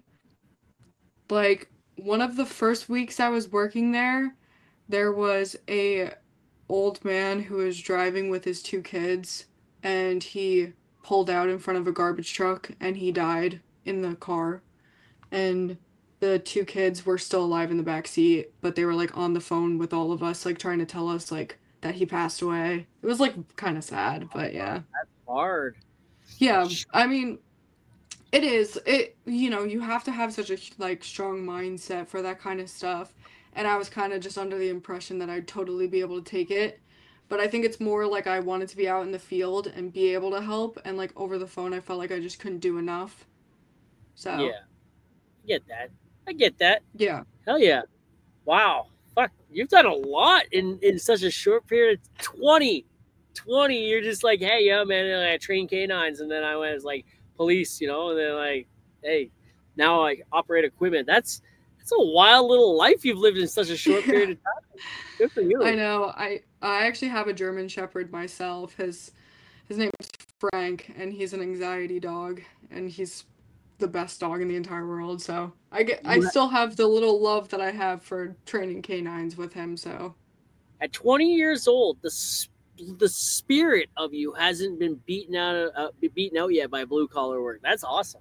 like one of the first weeks I was working there, there was a old man who was driving with his two kids and he pulled out in front of a garbage truck and he died in the car. And the two kids were still alive in the back seat, but they were like on the phone with all of us, like trying to tell us like that he passed away. It was like kind of sad, but yeah. hard. Yeah, I mean, it is. It, you know, you have to have such a like strong mindset for that kind of stuff. And I was kind of just under the impression that I'd totally be able to take it. But I think it's more like I wanted to be out in the field and be able to help and like over the phone I felt like I just couldn't do enough. So, Yeah, I get that. I get that. yeah. Hell yeah. Wow. Fuck. You've done a lot in in such a short period of twenty. twenty. You're just like, hey, yeah, man. And I trained canines, and then I went as like police, you know, and then like, hey, now I operate equipment. That's that's a wild little life you've lived in such a short period of time. Good for I you. know. I I actually have a German Shepherd myself. His his name is Frank and he's an anxiety dog and he's the best dog in the entire world. So I get I You still have the little love that I have for training canines with him. So at twenty years old, the the spirit of you hasn't been beaten out uh, beaten out yet by blue collar work. That's awesome.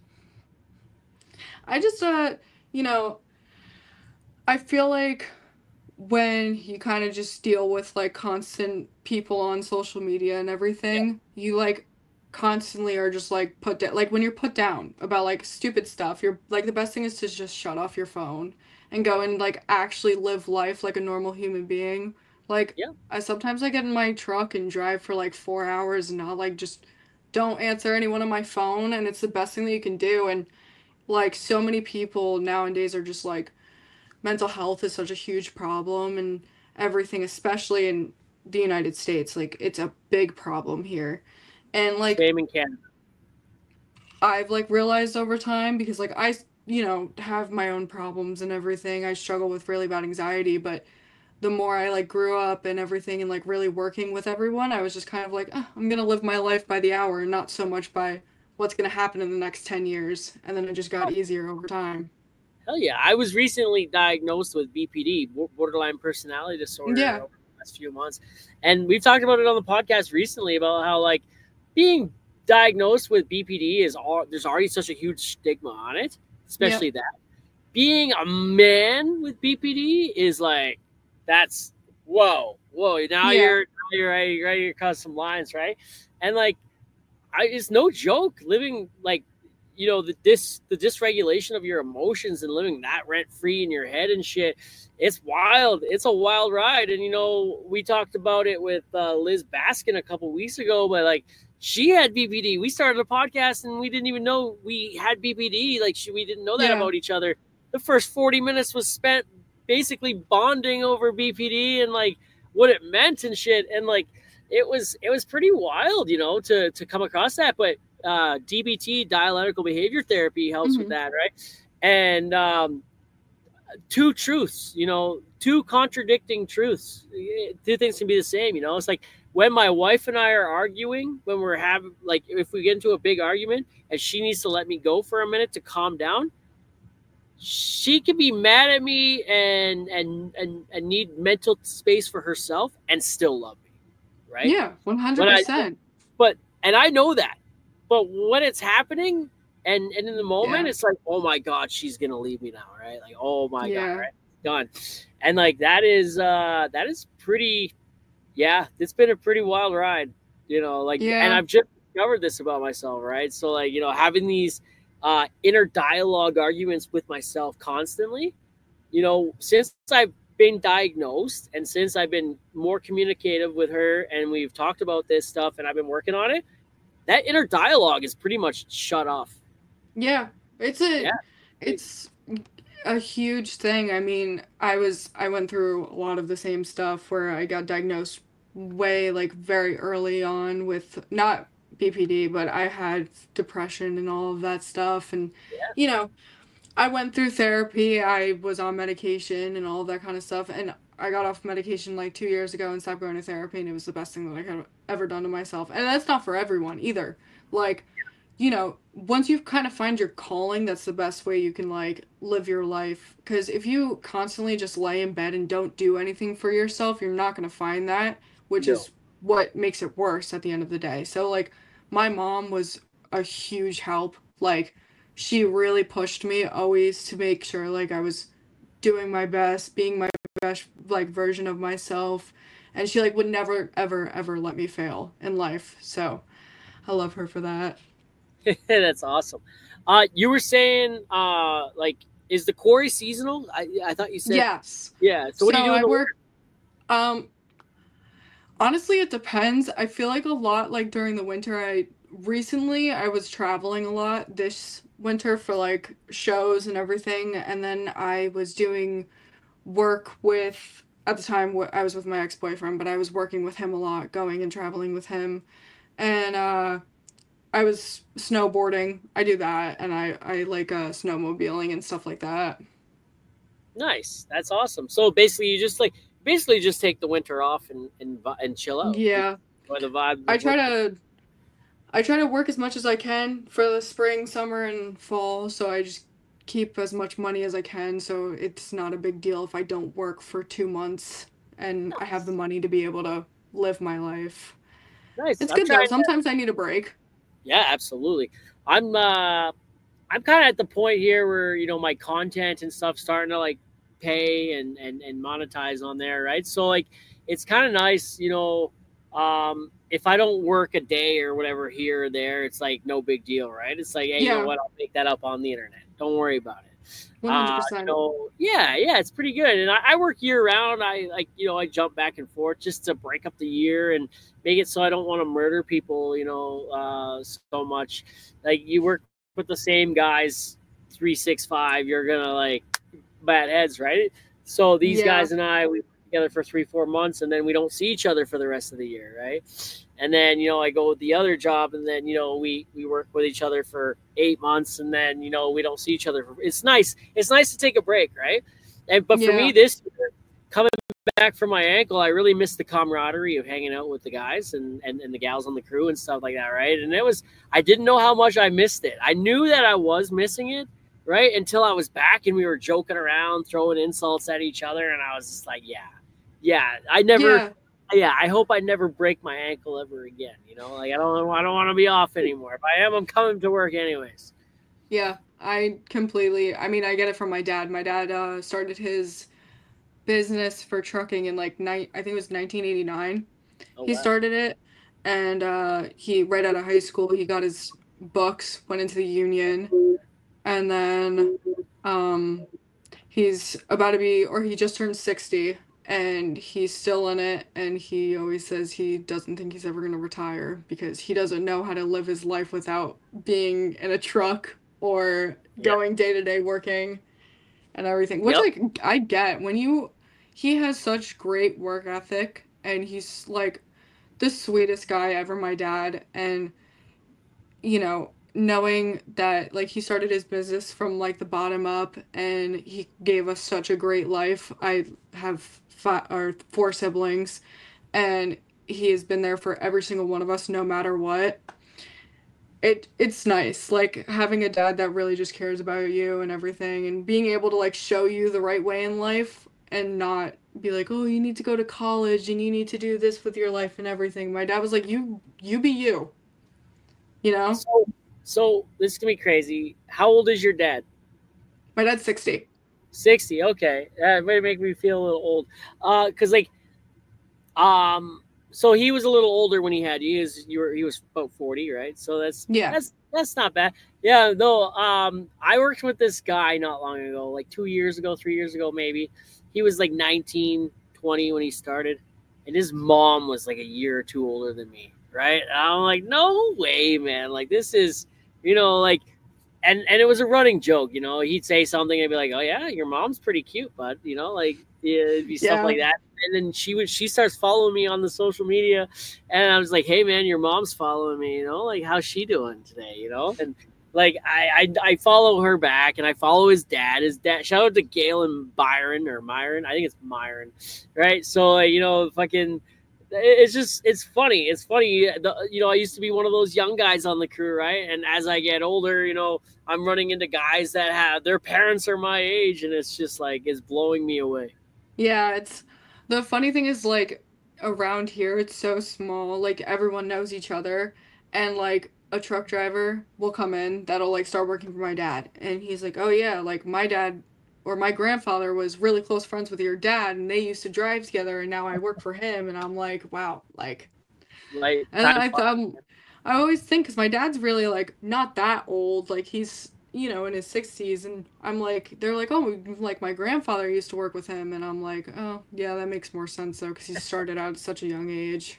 I just uh you know I feel like when you kind of just deal with like constant people on social media and Yeah. everything, you like constantly are just like put down like when you're put down about like stupid stuff, you're like the best thing is to just shut off your phone and go and like actually live life like a normal human being. Like Yeah. I sometimes I get in my truck and drive for like four hours and I'll like just don't answer anyone on my phone and it's the best thing that you can do and Like so many people nowadays are just like mental health is such a huge problem and everything, especially in the United States. Like it's a big problem here. And like Same in Canada. I've like realized over time because like I, you know, have my own problems and everything. I struggle with really bad anxiety, but the more I like grew up and everything and like really working with everyone, I was just kind of like, oh, I'm gonna live my life by the hour and not so much by what's gonna happen in the next ten years. And then it just got easier over time. Hell yeah. I was recently diagnosed with B P D, borderline personality disorder, Yeah. over the last few months. And we've talked about it on the podcast recently about how, like, being diagnosed with B P D is all, there's already such a huge stigma on it, especially Yep. that. Being a man with B P D is like, that's, whoa, whoa. Now Yeah. you're, now you're ready, ready to cut some lines, right? And like, I, it's no joke living like, you know, the dis the dysregulation of your emotions and living that rent free in your head and shit. It's wild. It's a wild ride. And you know, we talked about it with uh, Liz Baskin a couple weeks ago, but like she had B P D. We started a podcast and we didn't even know we had B P D. Like she, we didn't know that Yeah. about each other. The first forty minutes was spent basically bonding over B P D and like what it meant and shit. And like it was it was pretty wild, you know, to to come across that. But uh, D B T, dialectical behavior therapy, helps with Hmm. that, right? And um, two truths, you know, two contradicting truths. Two things can be the same, you know. It's like when my wife and I are arguing, when we're having, like, if we get into a big argument and she needs to let me go for a minute to calm down, she could be mad at me and and and, and need mental space for herself and still love me, right? Yeah. When I, one hundred percent. but and I know that, but when it's happening and and in the moment, Yeah. it's like, oh my god, she's gonna leave me now, right? Like, oh my god, Yeah. right? Done. And like that is uh that is pretty, yeah, it's been a pretty wild ride, you know, like, and Yeah. I've just discovered this about myself, right? So like, you know, having these uh inner dialogue arguments with myself constantly, you know, since I've been diagnosed and since I've been more communicative with her and we've talked about this stuff and I've been working on it, that inner dialogue is pretty much shut off. Yeah. It's a Yeah. it's a huge thing. I mean, I was I went through a lot of the same stuff where I got diagnosed way like very early on with not B P D, but I had depression and all of that stuff and Yeah. you know, I went through therapy. I was on medication and all of that kind of stuff and I got off medication like two years ago and stopped going to therapy and it was the best thing that I could have ever done to myself. And that's not for everyone either. Like you know, once you kind of find your calling, that's the best way you can like live your life. Because if you constantly just lay in bed and don't do anything for yourself, you're not going to find that, which No. is what makes it worse at the end of the day. So, like, my mom was a huge help. Like, she really pushed me always to make sure, like, I was doing my best, being my best, like, version of myself. And she, like, would never, ever, ever let me fail in life. So, I love her for that. That's awesome. Uh, you were saying, uh, like, is the quarry seasonal? I I thought you said, Yes. yeah. So what So do you do in I the work winter? um honestly it depends. I feel like a lot like during the winter I recently I was traveling a lot this winter for like shows and everything and then I was doing work with at the time wh- I was with my ex-boyfriend, but I was working with him a lot, going and traveling with him. And uh I was snowboarding. I do that and I I like uh snowmobiling and stuff like that. Nice. That's awesome. So basically, you just like basically just take the winter off and and and chill out, Yeah. enjoy the vibe I of try winter. to I try to work as much as I can for the spring, summer, and fall, so I just keep as much money as I can, so it's not a big deal if I don't work for two months and I have the Nice. money to be able to live my life. Nice. It's I'm good though. trying to. Sometimes I need a break. Yeah, absolutely. I'm uh I'm kind of at the point here where, you know, my content and stuff starting to like pay and and and monetize on there, right? So like it's kind of nice, you know, um if I don't work a day or whatever here or there, it's like no big deal, right? It's like, hey, you know Yeah, what? I'll make that up on the internet. Don't worry about it. Uh, you one hundred percent. know, yeah, yeah, it's pretty good. And I, I work year round. I like, you know, I jump back and forth just to break up the year and make it so I don't want to murder people, you know, uh, so much. Like you work with the same guys three six five, you're gonna like bat heads, right? So these Yeah. guys and I, we work together for three, four months, and then we don't see each other for the rest of the year, right? And then, you know, I go with the other job, and then, you know, we, we work with each other for eight months, and then, you know, we don't see each other. For, it's nice. It's nice to take a break, right? And but for Yeah. me this year, coming back from my ankle, I really missed the camaraderie of hanging out with the guys and, and, and the gals on the crew and stuff like that, right? And it was, I didn't know how much I missed it. I knew that I was missing it, right? Until I was back and we were joking around, throwing insults at each other. And I was just like, yeah, yeah, I never, Yeah. yeah, I hope I never break my ankle ever again. You know, like I don't, I don't want to be off anymore. If I am, I'm coming to work anyways. Yeah, I completely, I mean, I get it from my dad. My dad uh, started his business for trucking in like, ni- I think it was nineteen eighty-nine. Oh, He wow. started it, and uh, he, right out of high school, he got his books, went into the union, and then um, he's about to be, or he just turned sixty, and he's still in it, and he always says he doesn't think he's ever going to retire because he doesn't know how to live his life without being in a truck or Yeah. going day to day working and everything, which Yep. like I get when you he has such great work ethic, and he's like the sweetest guy ever, my dad. And you know, knowing that like he started his business from like the bottom up, and he gave us such a great life. I have five or four siblings, and he has been there for every single one of us no matter what. It it's nice like having a dad that really just cares about you and everything, and being able to like show you the right way in life and not be like, "Oh, you need to go to college and you need to do this with your life and everything." My dad was like, "You you be you." You know? So, so this is gonna be crazy. How old is your dad? My dad's sixty. sixty. Okay, that might make me feel a little old. Uh, cause like, um, so he was a little older when he had you. He was, you were, he was about forty, right? So that's Yeah. that's that's not bad. Yeah, no. Um, I worked with this guy not long ago, like two years ago, three years ago, maybe. He was like nineteen, twenty when he started, and his mom was like a year or two older than me, right? And I'm like, no way, man. Like this is, you know, like. And, and it was a running joke, you know. He'd say something and I'd be like, "Oh yeah, your mom's pretty cute, bud." You know, like yeah, it'd be stuff Yeah. like that. And then she would she starts following me on the social media, and I was like, "Hey man, your mom's following me. You know, like how's she doing today? You know?" And like I, I I follow her back, and I follow his dad. His dad. Shout out to Gail and Byron or Myron. I think it's Myron, right? So you know, fucking. It's just it's funny. It's funny. The, you know, I used to be one of those young guys on the crew, right? And as I get older, you know, I'm running into guys that have their parents are my age, and it's just like it's blowing me away. Yeah, it's the funny thing is like around here it's so small, like everyone knows each other, and like a truck driver will come in that'll like start working for my dad, and he's like, "Oh yeah, like my dad or my grandfather was really close friends with your dad, and they used to drive together, and now I work for him." And I'm like, "Wow." Like, Like and then time I flies. um I always think because my dad's really like not that old, like he's you know in his sixties, and I'm like they're like, "Oh, like my grandfather used to work with him," and I'm like, "Oh yeah, that makes more sense though because he started out at such a young age."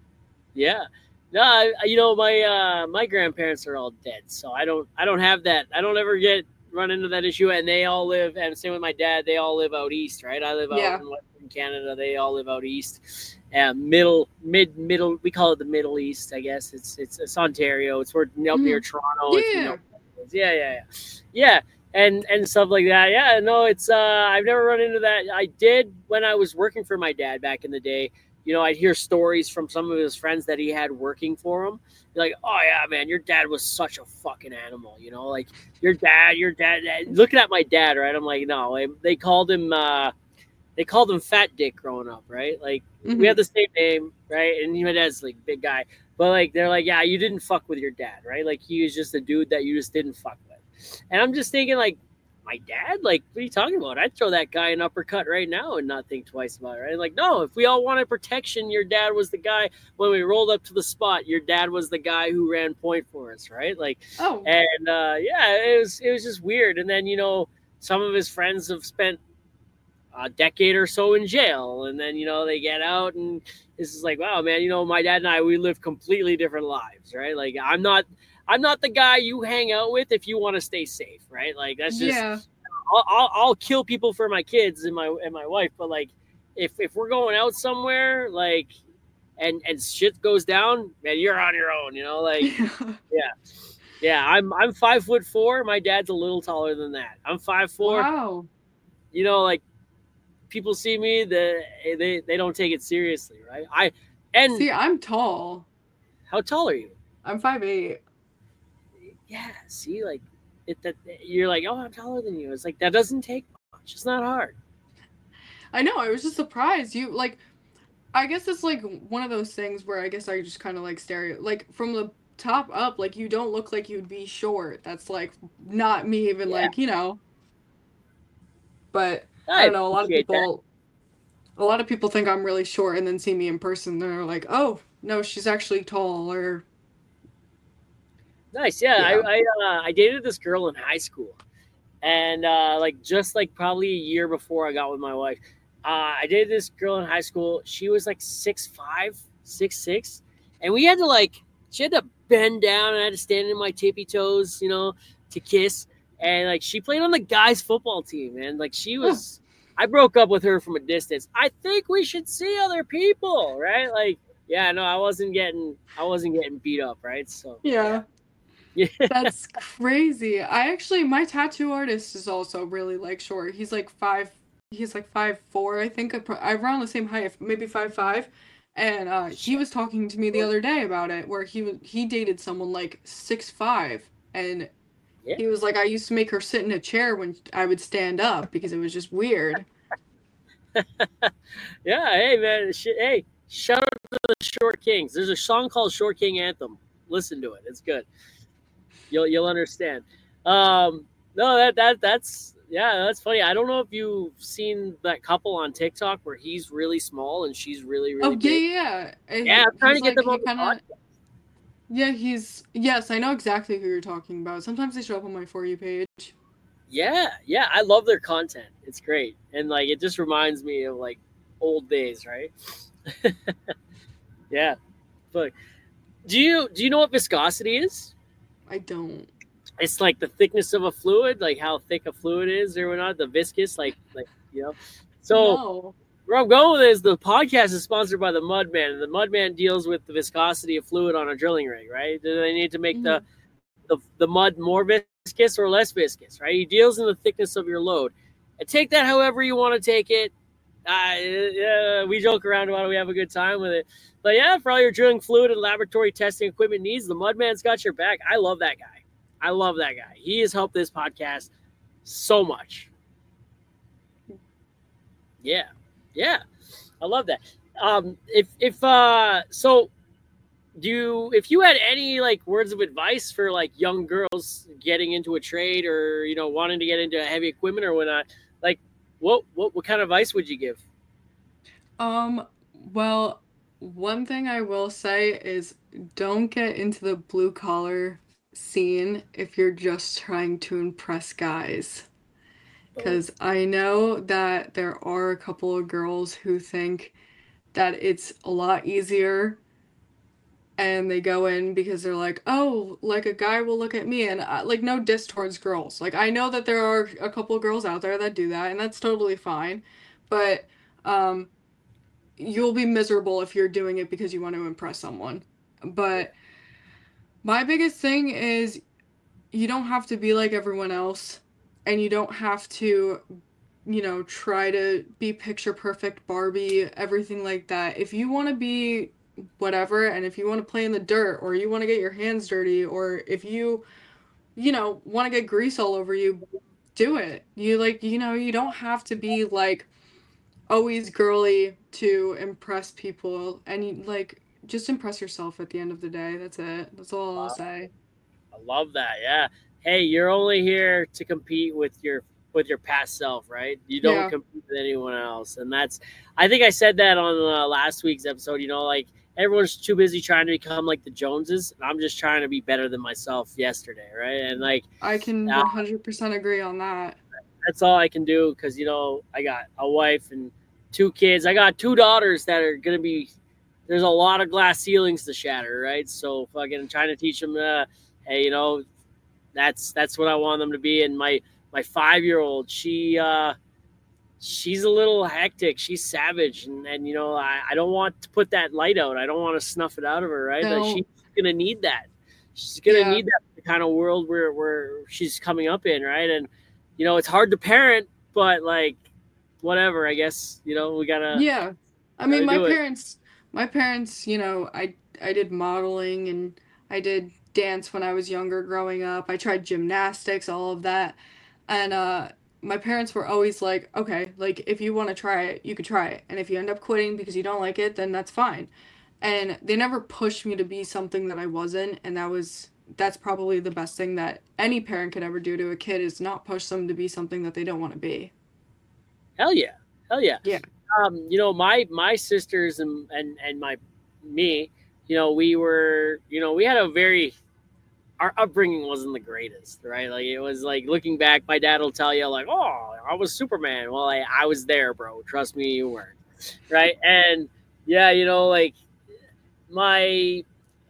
Yeah. No, I, you know my uh, my grandparents are all dead, so I don't I don't have that. I don't ever get run into that issue, and they all live. And same with my dad, they all live out east, right? I live out Yeah. in Western Canada. They all live out east, and middle mid middle. We call it the Middle East, I guess. It's it's it's Ontario. It's where up Mhm. near Toronto. If you Yeah. know. Yeah, yeah, yeah, yeah, and and stuff like that. Yeah, no, it's uh, I've never run into that. I did when I was working for my dad back in the day. You know, I'd hear stories from some of his friends that he had working for him. They're like, "Oh yeah, man, your dad was such a fucking animal." You know, like your dad, your dad. Looking at my dad, right? I'm like, no, they called him, uh, they called him Fat Dick growing up, right? Like Mhm. we have the same name, right? And my dad's like big guy, but like they're like, yeah, you didn't fuck with your dad, right? Like he was just a dude that you just didn't fuck with. And I'm just thinking, like, my dad, like, what are you talking about? I'd throw that guy an uppercut right now and not think twice about it, right? Like, no, if we all wanted protection, your dad was the guy. When we rolled up to the spot, your dad was the guy who ran point for us, right? Like, Oh. and uh, yeah, it was it was just weird. And then you know, some of his friends have spent a decade or so in jail, and then you know they get out and This is like, wow, man, you know, my dad and I, we live completely different lives, right? Like, I'm not, I'm not the guy you hang out with if you want to stay safe, right? Like, that's just, Yeah. I'll, I'll, I'll kill people for my kids and my and my wife, but like, if if we're going out somewhere, like, and and shit goes down, man, you're on your own, you know, like, yeah, yeah. I'm I'm five foot four. My dad's a little taller than that. I'm five four. Wow. You know, like, people see me, the they they don't take it seriously, right? I and See, I'm tall. how tall are you? I'm five eight. Yeah, see, like, it that you're like, oh, I'm taller than you. It's like, that doesn't take much. It's not hard. I know, I was just surprised. You like I guess it's like one of those things where I guess I just kind of like stereo like from the top up, like you don't look like you'd be short. That's like not me even Yeah. like, you know. But I I don't know, a lot of appreciate that. people a lot of people think I'm really short and then see me in person, they're like, "Oh, no, she's actually tall," or Nice, yeah. yeah. I I, uh, I dated this girl in high school, and uh, like just like probably a year before I got with my wife, uh, I dated this girl in high school. She was like six five, six six, and we had to like she had to bend down, and I had to stand in my tippy toes, you know, to kiss. And like she played on the guys' football team, and like she was. I broke up with her from a distance. I think we should see other people, right? Like, yeah, no, I wasn't getting, I wasn't getting beat up, right? So Yeah. yeah. That's crazy. I actually, my tattoo artist is also really like short. He's like five, he's like five four, I think. I'm around the same height, maybe five five. And uh, he was talking to me the other day about it, where he was he dated someone like six five, and Yeah. he was like, I used to make her sit in a chair when I would stand up because it was just weird. Yeah, hey man, sh- hey, shout out to the Short Kings. There's a song called Short King Anthem. Listen to it; it's good. You'll you'll understand. Um, no, that that that's yeah, that's funny. I don't know if you've seen that couple on TikTok where he's really small and she's really really Oh yeah, big. yeah. And Yeah, I'm trying to he's get like them on he the kind of podcast. yeah he's yes I know exactly who you're talking about. Sometimes they show up on my For You page. Yeah, yeah, I love their content. It's great, and like it just reminds me of like old days, right? Yeah, but do you do you know what viscosity is? I don't. It's like the thickness of a fluid, like how thick a fluid is or whatnot. The viscous, like like you know. So No. where I'm going with is the podcast is sponsored by the Mudman, and the Mudman deals with the viscosity of fluid on a drilling rig, right? Do they need to make the the, the mud more viscous or less viscous, right? He deals in the thickness of your load. And take that however you want to take it. Uh, yeah, we joke around about it. We have a good time with it. But yeah, for all your drilling fluid and laboratory testing equipment needs, the Mudman's got your back. I love that guy. I love that guy. He has helped this podcast so much. Yeah. Yeah. I love that. Um, if, if, uh, so do you, if you had any like words of advice for like young girls getting into a trade or, you know, wanting to get into heavy equipment or whatnot, like what, what, what kind of advice would you give? Um, well, one thing I will say is don't get into the blue collar scene if you're just trying to impress guys. Because I know that there are a couple of girls who think that it's a lot easier and they go in because they're like, oh, like a guy will look at me and uh, like no diss towards girls. Like I know that there are a couple of girls out there that do that and that's totally fine. But um you'll be miserable if you're doing it because you want to impress someone. But my biggest thing is you don't have to be like everyone else and you don't have to, you know, try to be picture perfect Barbie, everything like that. If you want to be whatever and if you want to play in the dirt or you want to get your hands dirty or if you, you know, want to get grease all over you, do it. You like, you know, you don't have to be like always girly to impress people and you like just impress yourself at the end of the day. That's it. That's all I'll say. I love that. Yeah. Hey, you're only here to compete with your with your past self, right? You don't Yeah. compete with anyone else, and that's. I think I said that on uh, last week's episode. You know, like everyone's too busy trying to become like the Joneses, and I'm just trying to be better than myself yesterday, right? And like I can uh, one hundred percent agree on that. that's all I can do because you know I got a wife and two kids. I got two daughters that are gonna be there's a lot of glass ceilings to shatter, right? So fucking trying to teach them, uh, hey, you know, that's that's what I want them to be. And my my five year old, she uh, she's a little hectic. She's savage, and, and you know, I, I don't want to put that light out. I don't want to snuff it out of her, right? Like, No. she's gonna need that. She's gonna Yeah. need that the kind of world where where she's coming up in, right? And you know, it's hard to parent, but like, whatever. I guess you know we gotta Yeah. I mean, gotta my do it. parents, my parents, you know, I I did modeling and I did dance when I was younger growing up. I tried gymnastics, all of that. And uh my parents were always like, "Okay, like if you want to try it, you could try it. And if you end up quitting because you don't like it, then that's fine." And they never pushed me to be something that I wasn't, and that was that's probably the best thing that any parent could ever do to a kid is not push them to be something that they don't want to be. Hell yeah, hell yeah. Yeah. Um, you know, my my sisters and and and my me, you know, we were, you know, we had a very our upbringing wasn't the greatest, right? Like it was like looking back, my dad will tell you like, "Oh, I was Superman." Well, I, I was there, bro. Trust me, you weren't, right? And yeah, you know, like my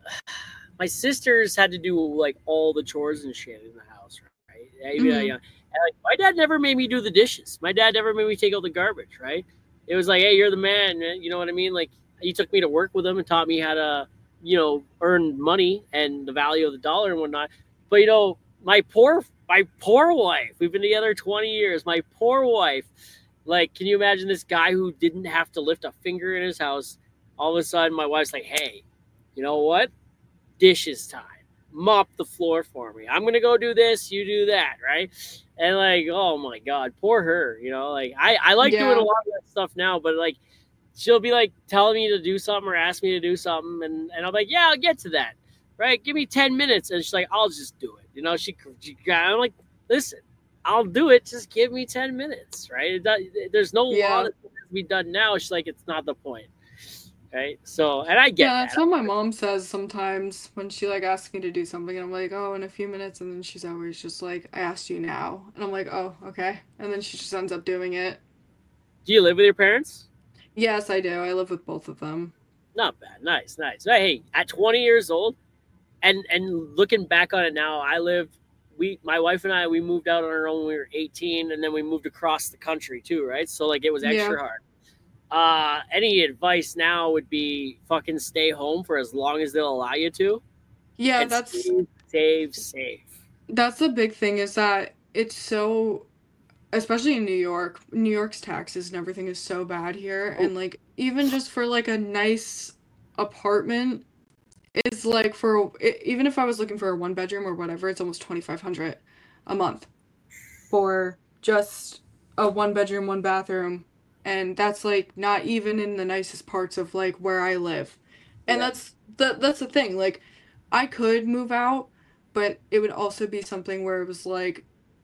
my sisters had to do like all the chores and shit in the house, right? Yeah, Hmm. yeah. And, like, my dad never made me do the dishes. My dad never made me take out the garbage, right? It was like, hey, you're the man, man. You know what I mean? Like he took me to work with him and taught me how to, you know, earn money and the value of the dollar and whatnot. But you know, my poor my poor wife, we've been together twenty years. My poor wife, like, can you imagine this guy who didn't have to lift a finger in his house? All of a sudden, my wife's like, hey, you know what? Dishes time. Mop the floor for me. I'm gonna go do this, you do that, right? And like, oh my god, poor her. You know, like I, I like doing a Yeah. lot of that stuff now, but like she'll be like telling me to do something or ask me to do something, and, and I'm like, yeah, I'll get to that. Right? Give me ten minutes. And she's like, I'll just do it. You know, she, she I'm like, listen, I'll do it. Just give me ten minutes. Right? It does, there's no law Yeah. that has to be done now. She's like, it's not the point. Right? So, and I get Yeah, that. that's what my mom says sometimes when she like asks me to do something and I'm like, "Oh, in a few minutes." And then she's always just like, "I asked you now." And I'm like, "Oh, okay." And then she just ends up doing it. Do you live with your parents? Yes, I do. I live with both of them. Not bad. Nice, nice. Hey, at twenty years old, and and looking back on it now, I lived. We, my wife and I, we moved out on our own when we were eighteen, and then we moved across the country too, right? So like it was Yeah. extra hard. Uh, any advice now would be fucking stay home for as long as they'll allow you to, Yeah, and that's save, save, save. that's the big thing is that it's so especially in New York, New York's taxes and everything is so bad here Oh, and like even just for like a nice apartment is like for e- even if I was looking for a one bedroom or whatever, it's almost twenty-five hundred a month for just a one bedroom, one bathroom. And that's like not even in the nicest parts of like where I live. And yeah, that's the that's the thing. Like I could move out, but it would also be something where it was like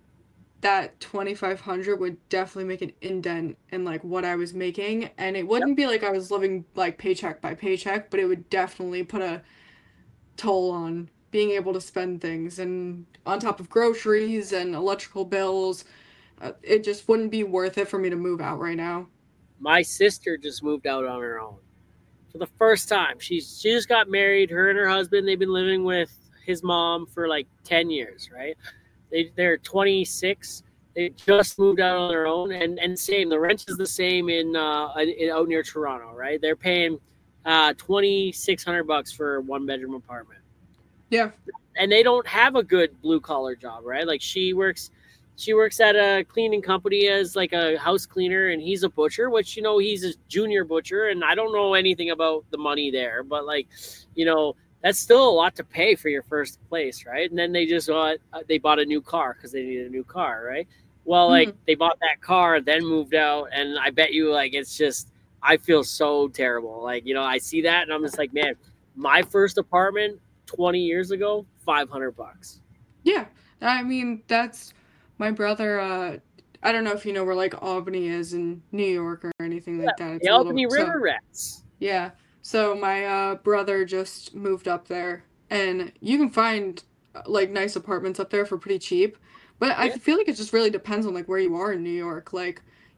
that twenty-five hundred would definitely make an indent in like what I was making and it yep. wouldn't be like I was living like paycheck by paycheck, but it would definitely put a toll on being able to spend things and on top of groceries and electrical bills. Uh, it just wouldn't be worth it for me to move out right now. My sister just moved out on her own for the first time. She's she just got married. Her and her husband, they've been living with his mom for like ten years, right? They they're twenty-six. They just moved out on their own, and and same. The rent is the same in uh in, out near Toronto, right? They're paying uh twenty six hundred bucks for a one bedroom apartment, Yeah. and they don't have a good blue collar job, right? Like she works. She works at a cleaning company as like a house cleaner, and he's a butcher, which you know he's a junior butcher, and I don't know anything about the money there, but like, you know, that's still a lot to pay for your first place, right? And then they just bought they bought a new car because they needed a new car, right? Well, like Hmm. they bought that car, then moved out, and I bet you like it's just I feel so terrible. Like you know, I see that and I'm just like, man, my first apartment twenty years ago, five hundred bucks. Yeah. I mean, that's my brother. Uh, I don't know if you know where like Albany is in New York or anything Yeah, like that. It's the a little Albany so River Rats. yeah. So my uh, brother just moved up there, and you can find uh, like nice apartments up there for pretty cheap. But I Yeah. feel like it just really depends on like where you are in New York. Like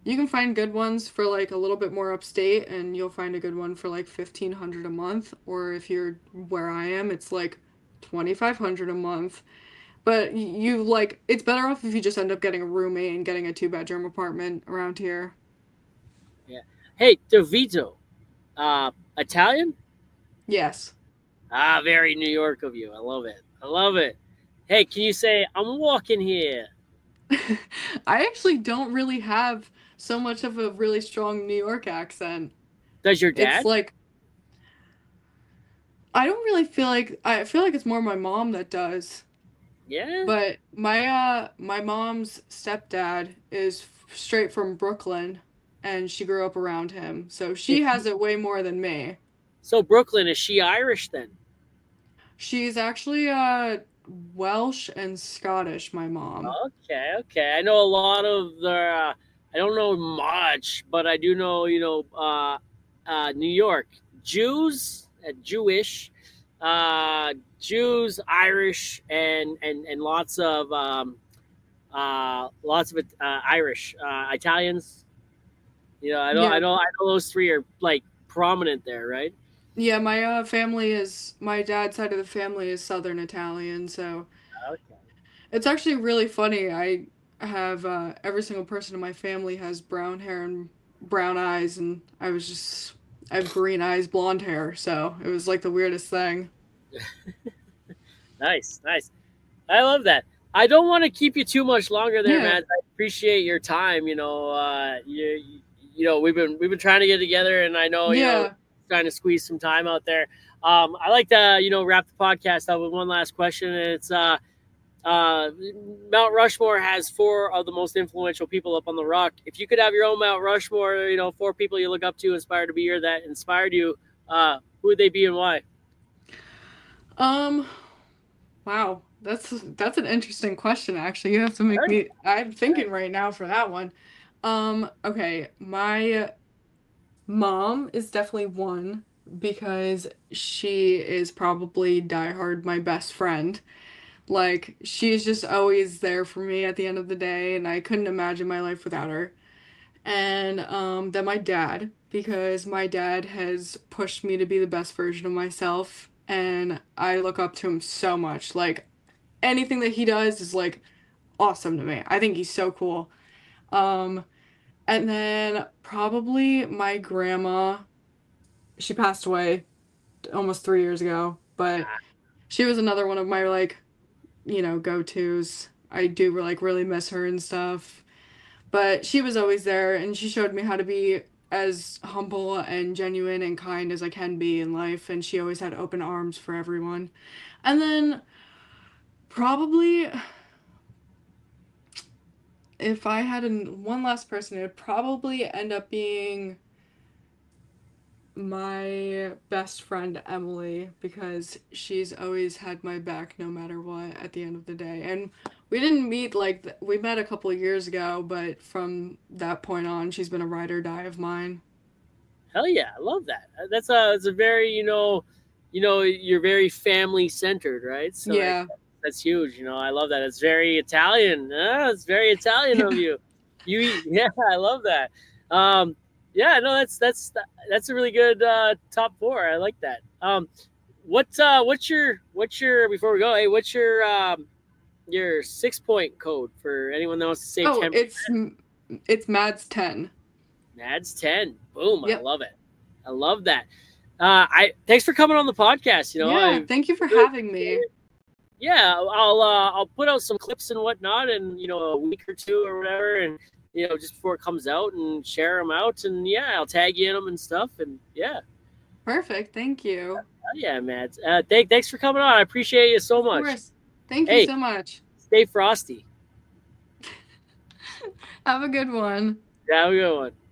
You can find good ones for like a little bit more upstate, and you'll find a good one for like fifteen hundred a month. Or if you're where I am, it's like twenty-five hundred a month. But y- you like it's better off if you just end up getting a roommate and getting a two bedroom apartment around here. Yeah. Hey, DeVito, uh, Italian? Yes. Ah, very New York of you. I love it. I love it. Hey, can you say I'm walking here? I actually don't really have so much of a really strong New York accent. Does your It's dad? like I don't really feel like I feel like it's more my mom that does. Yeah. But my uh my mom's stepdad is f- straight from Brooklyn and she grew up around him. So she Is has it way more than me. So Brooklyn, is she Irish then? She's actually uh Welsh and Scottish, my mom. Okay, okay. I know a lot of the. Uh, I don't know much, but I do know, you know, uh, uh, New York Jews, uh, Jewish, uh, Jews, Irish, and and and lots of um, uh, lots of uh, Irish, uh, Italians. You know, I don't, I Yeah. don't, I know those three are like prominent there, right? Yeah, my uh family is my dad's side of the family is Southern Italian, so Okay. it's actually really funny. I have uh every single person in my family has brown hair and brown eyes, and I was just I have green eyes, blonde hair, so it was like the weirdest thing. Nice, nice. I love that. I don't want to keep you too much longer there, Yeah. man. I appreciate your time. You know, uh, you, you know, we've been we've been trying to get together, and I know, you know, Yeah. trying to squeeze some time out there. Um, I like to, you know, wrap the podcast up with one last question, and it's uh, uh, Mount Rushmore has four of the most influential people up on the rock. If you could have your own Mount Rushmore, you know, four people you look up to, inspired to be here, that inspired you, uh, who would they be and why? Um, wow. That's that's an interesting question actually. You have to make me I'm thinking right now for that one. Um, okay, my mom is definitely one because she is probably diehard my best friend. Like she's just always there for me at the end of the day and I couldn't imagine my life without her. And um then my dad because my dad has pushed me to be the best version of myself and I look up to him so much. Like anything that he does is like awesome to me. I think he's so cool. Um and then probably my grandma. She passed away almost three years ago, but she was another one of my like, you know, go-tos. I do like really miss her and stuff. But she was always there and she showed me how to be as humble and genuine and kind as I can be in life and she always had open arms for everyone. And then probably if I had an, one last person, it would probably end up being my best friend Emily because she's always had my back no matter what at the end of the day. And we didn't meet like th- we met a couple of years ago, but from that point on, she's been a ride or die of mine. Hell yeah, I love that. That's a it's a very, you know, you know, you're very family centered, right? So like Yeah. that's huge. You know, I love that. It's very Italian. Ah, it's very Italian of you. You, yeah, I love that. Um, yeah, no, that's that's that's a really good uh, top four. I like that. Um, what uh, what's your what's your before we go? Hey, what's your um, your six point code for anyone that wants to save Oh, ten? it's it's Mads ten. Nads ten. Boom, I Yep. love it. I love that. Uh, I thanks for coming on the podcast. You know, Yeah, I thank you for having me. yeah, I'll uh, I'll put out some clips and whatnot, and you know, a week or two or whatever, and you know, just before it comes out, and share them out, and yeah, I'll tag you in them and stuff, and yeah, Perfect. Thank you. oh, yeah, Matt. Uh, thank, thanks for coming on. I appreciate you so Of much. course. Thank you Hey, so much. stay frosty. Have a good one. Yeah, have a good one.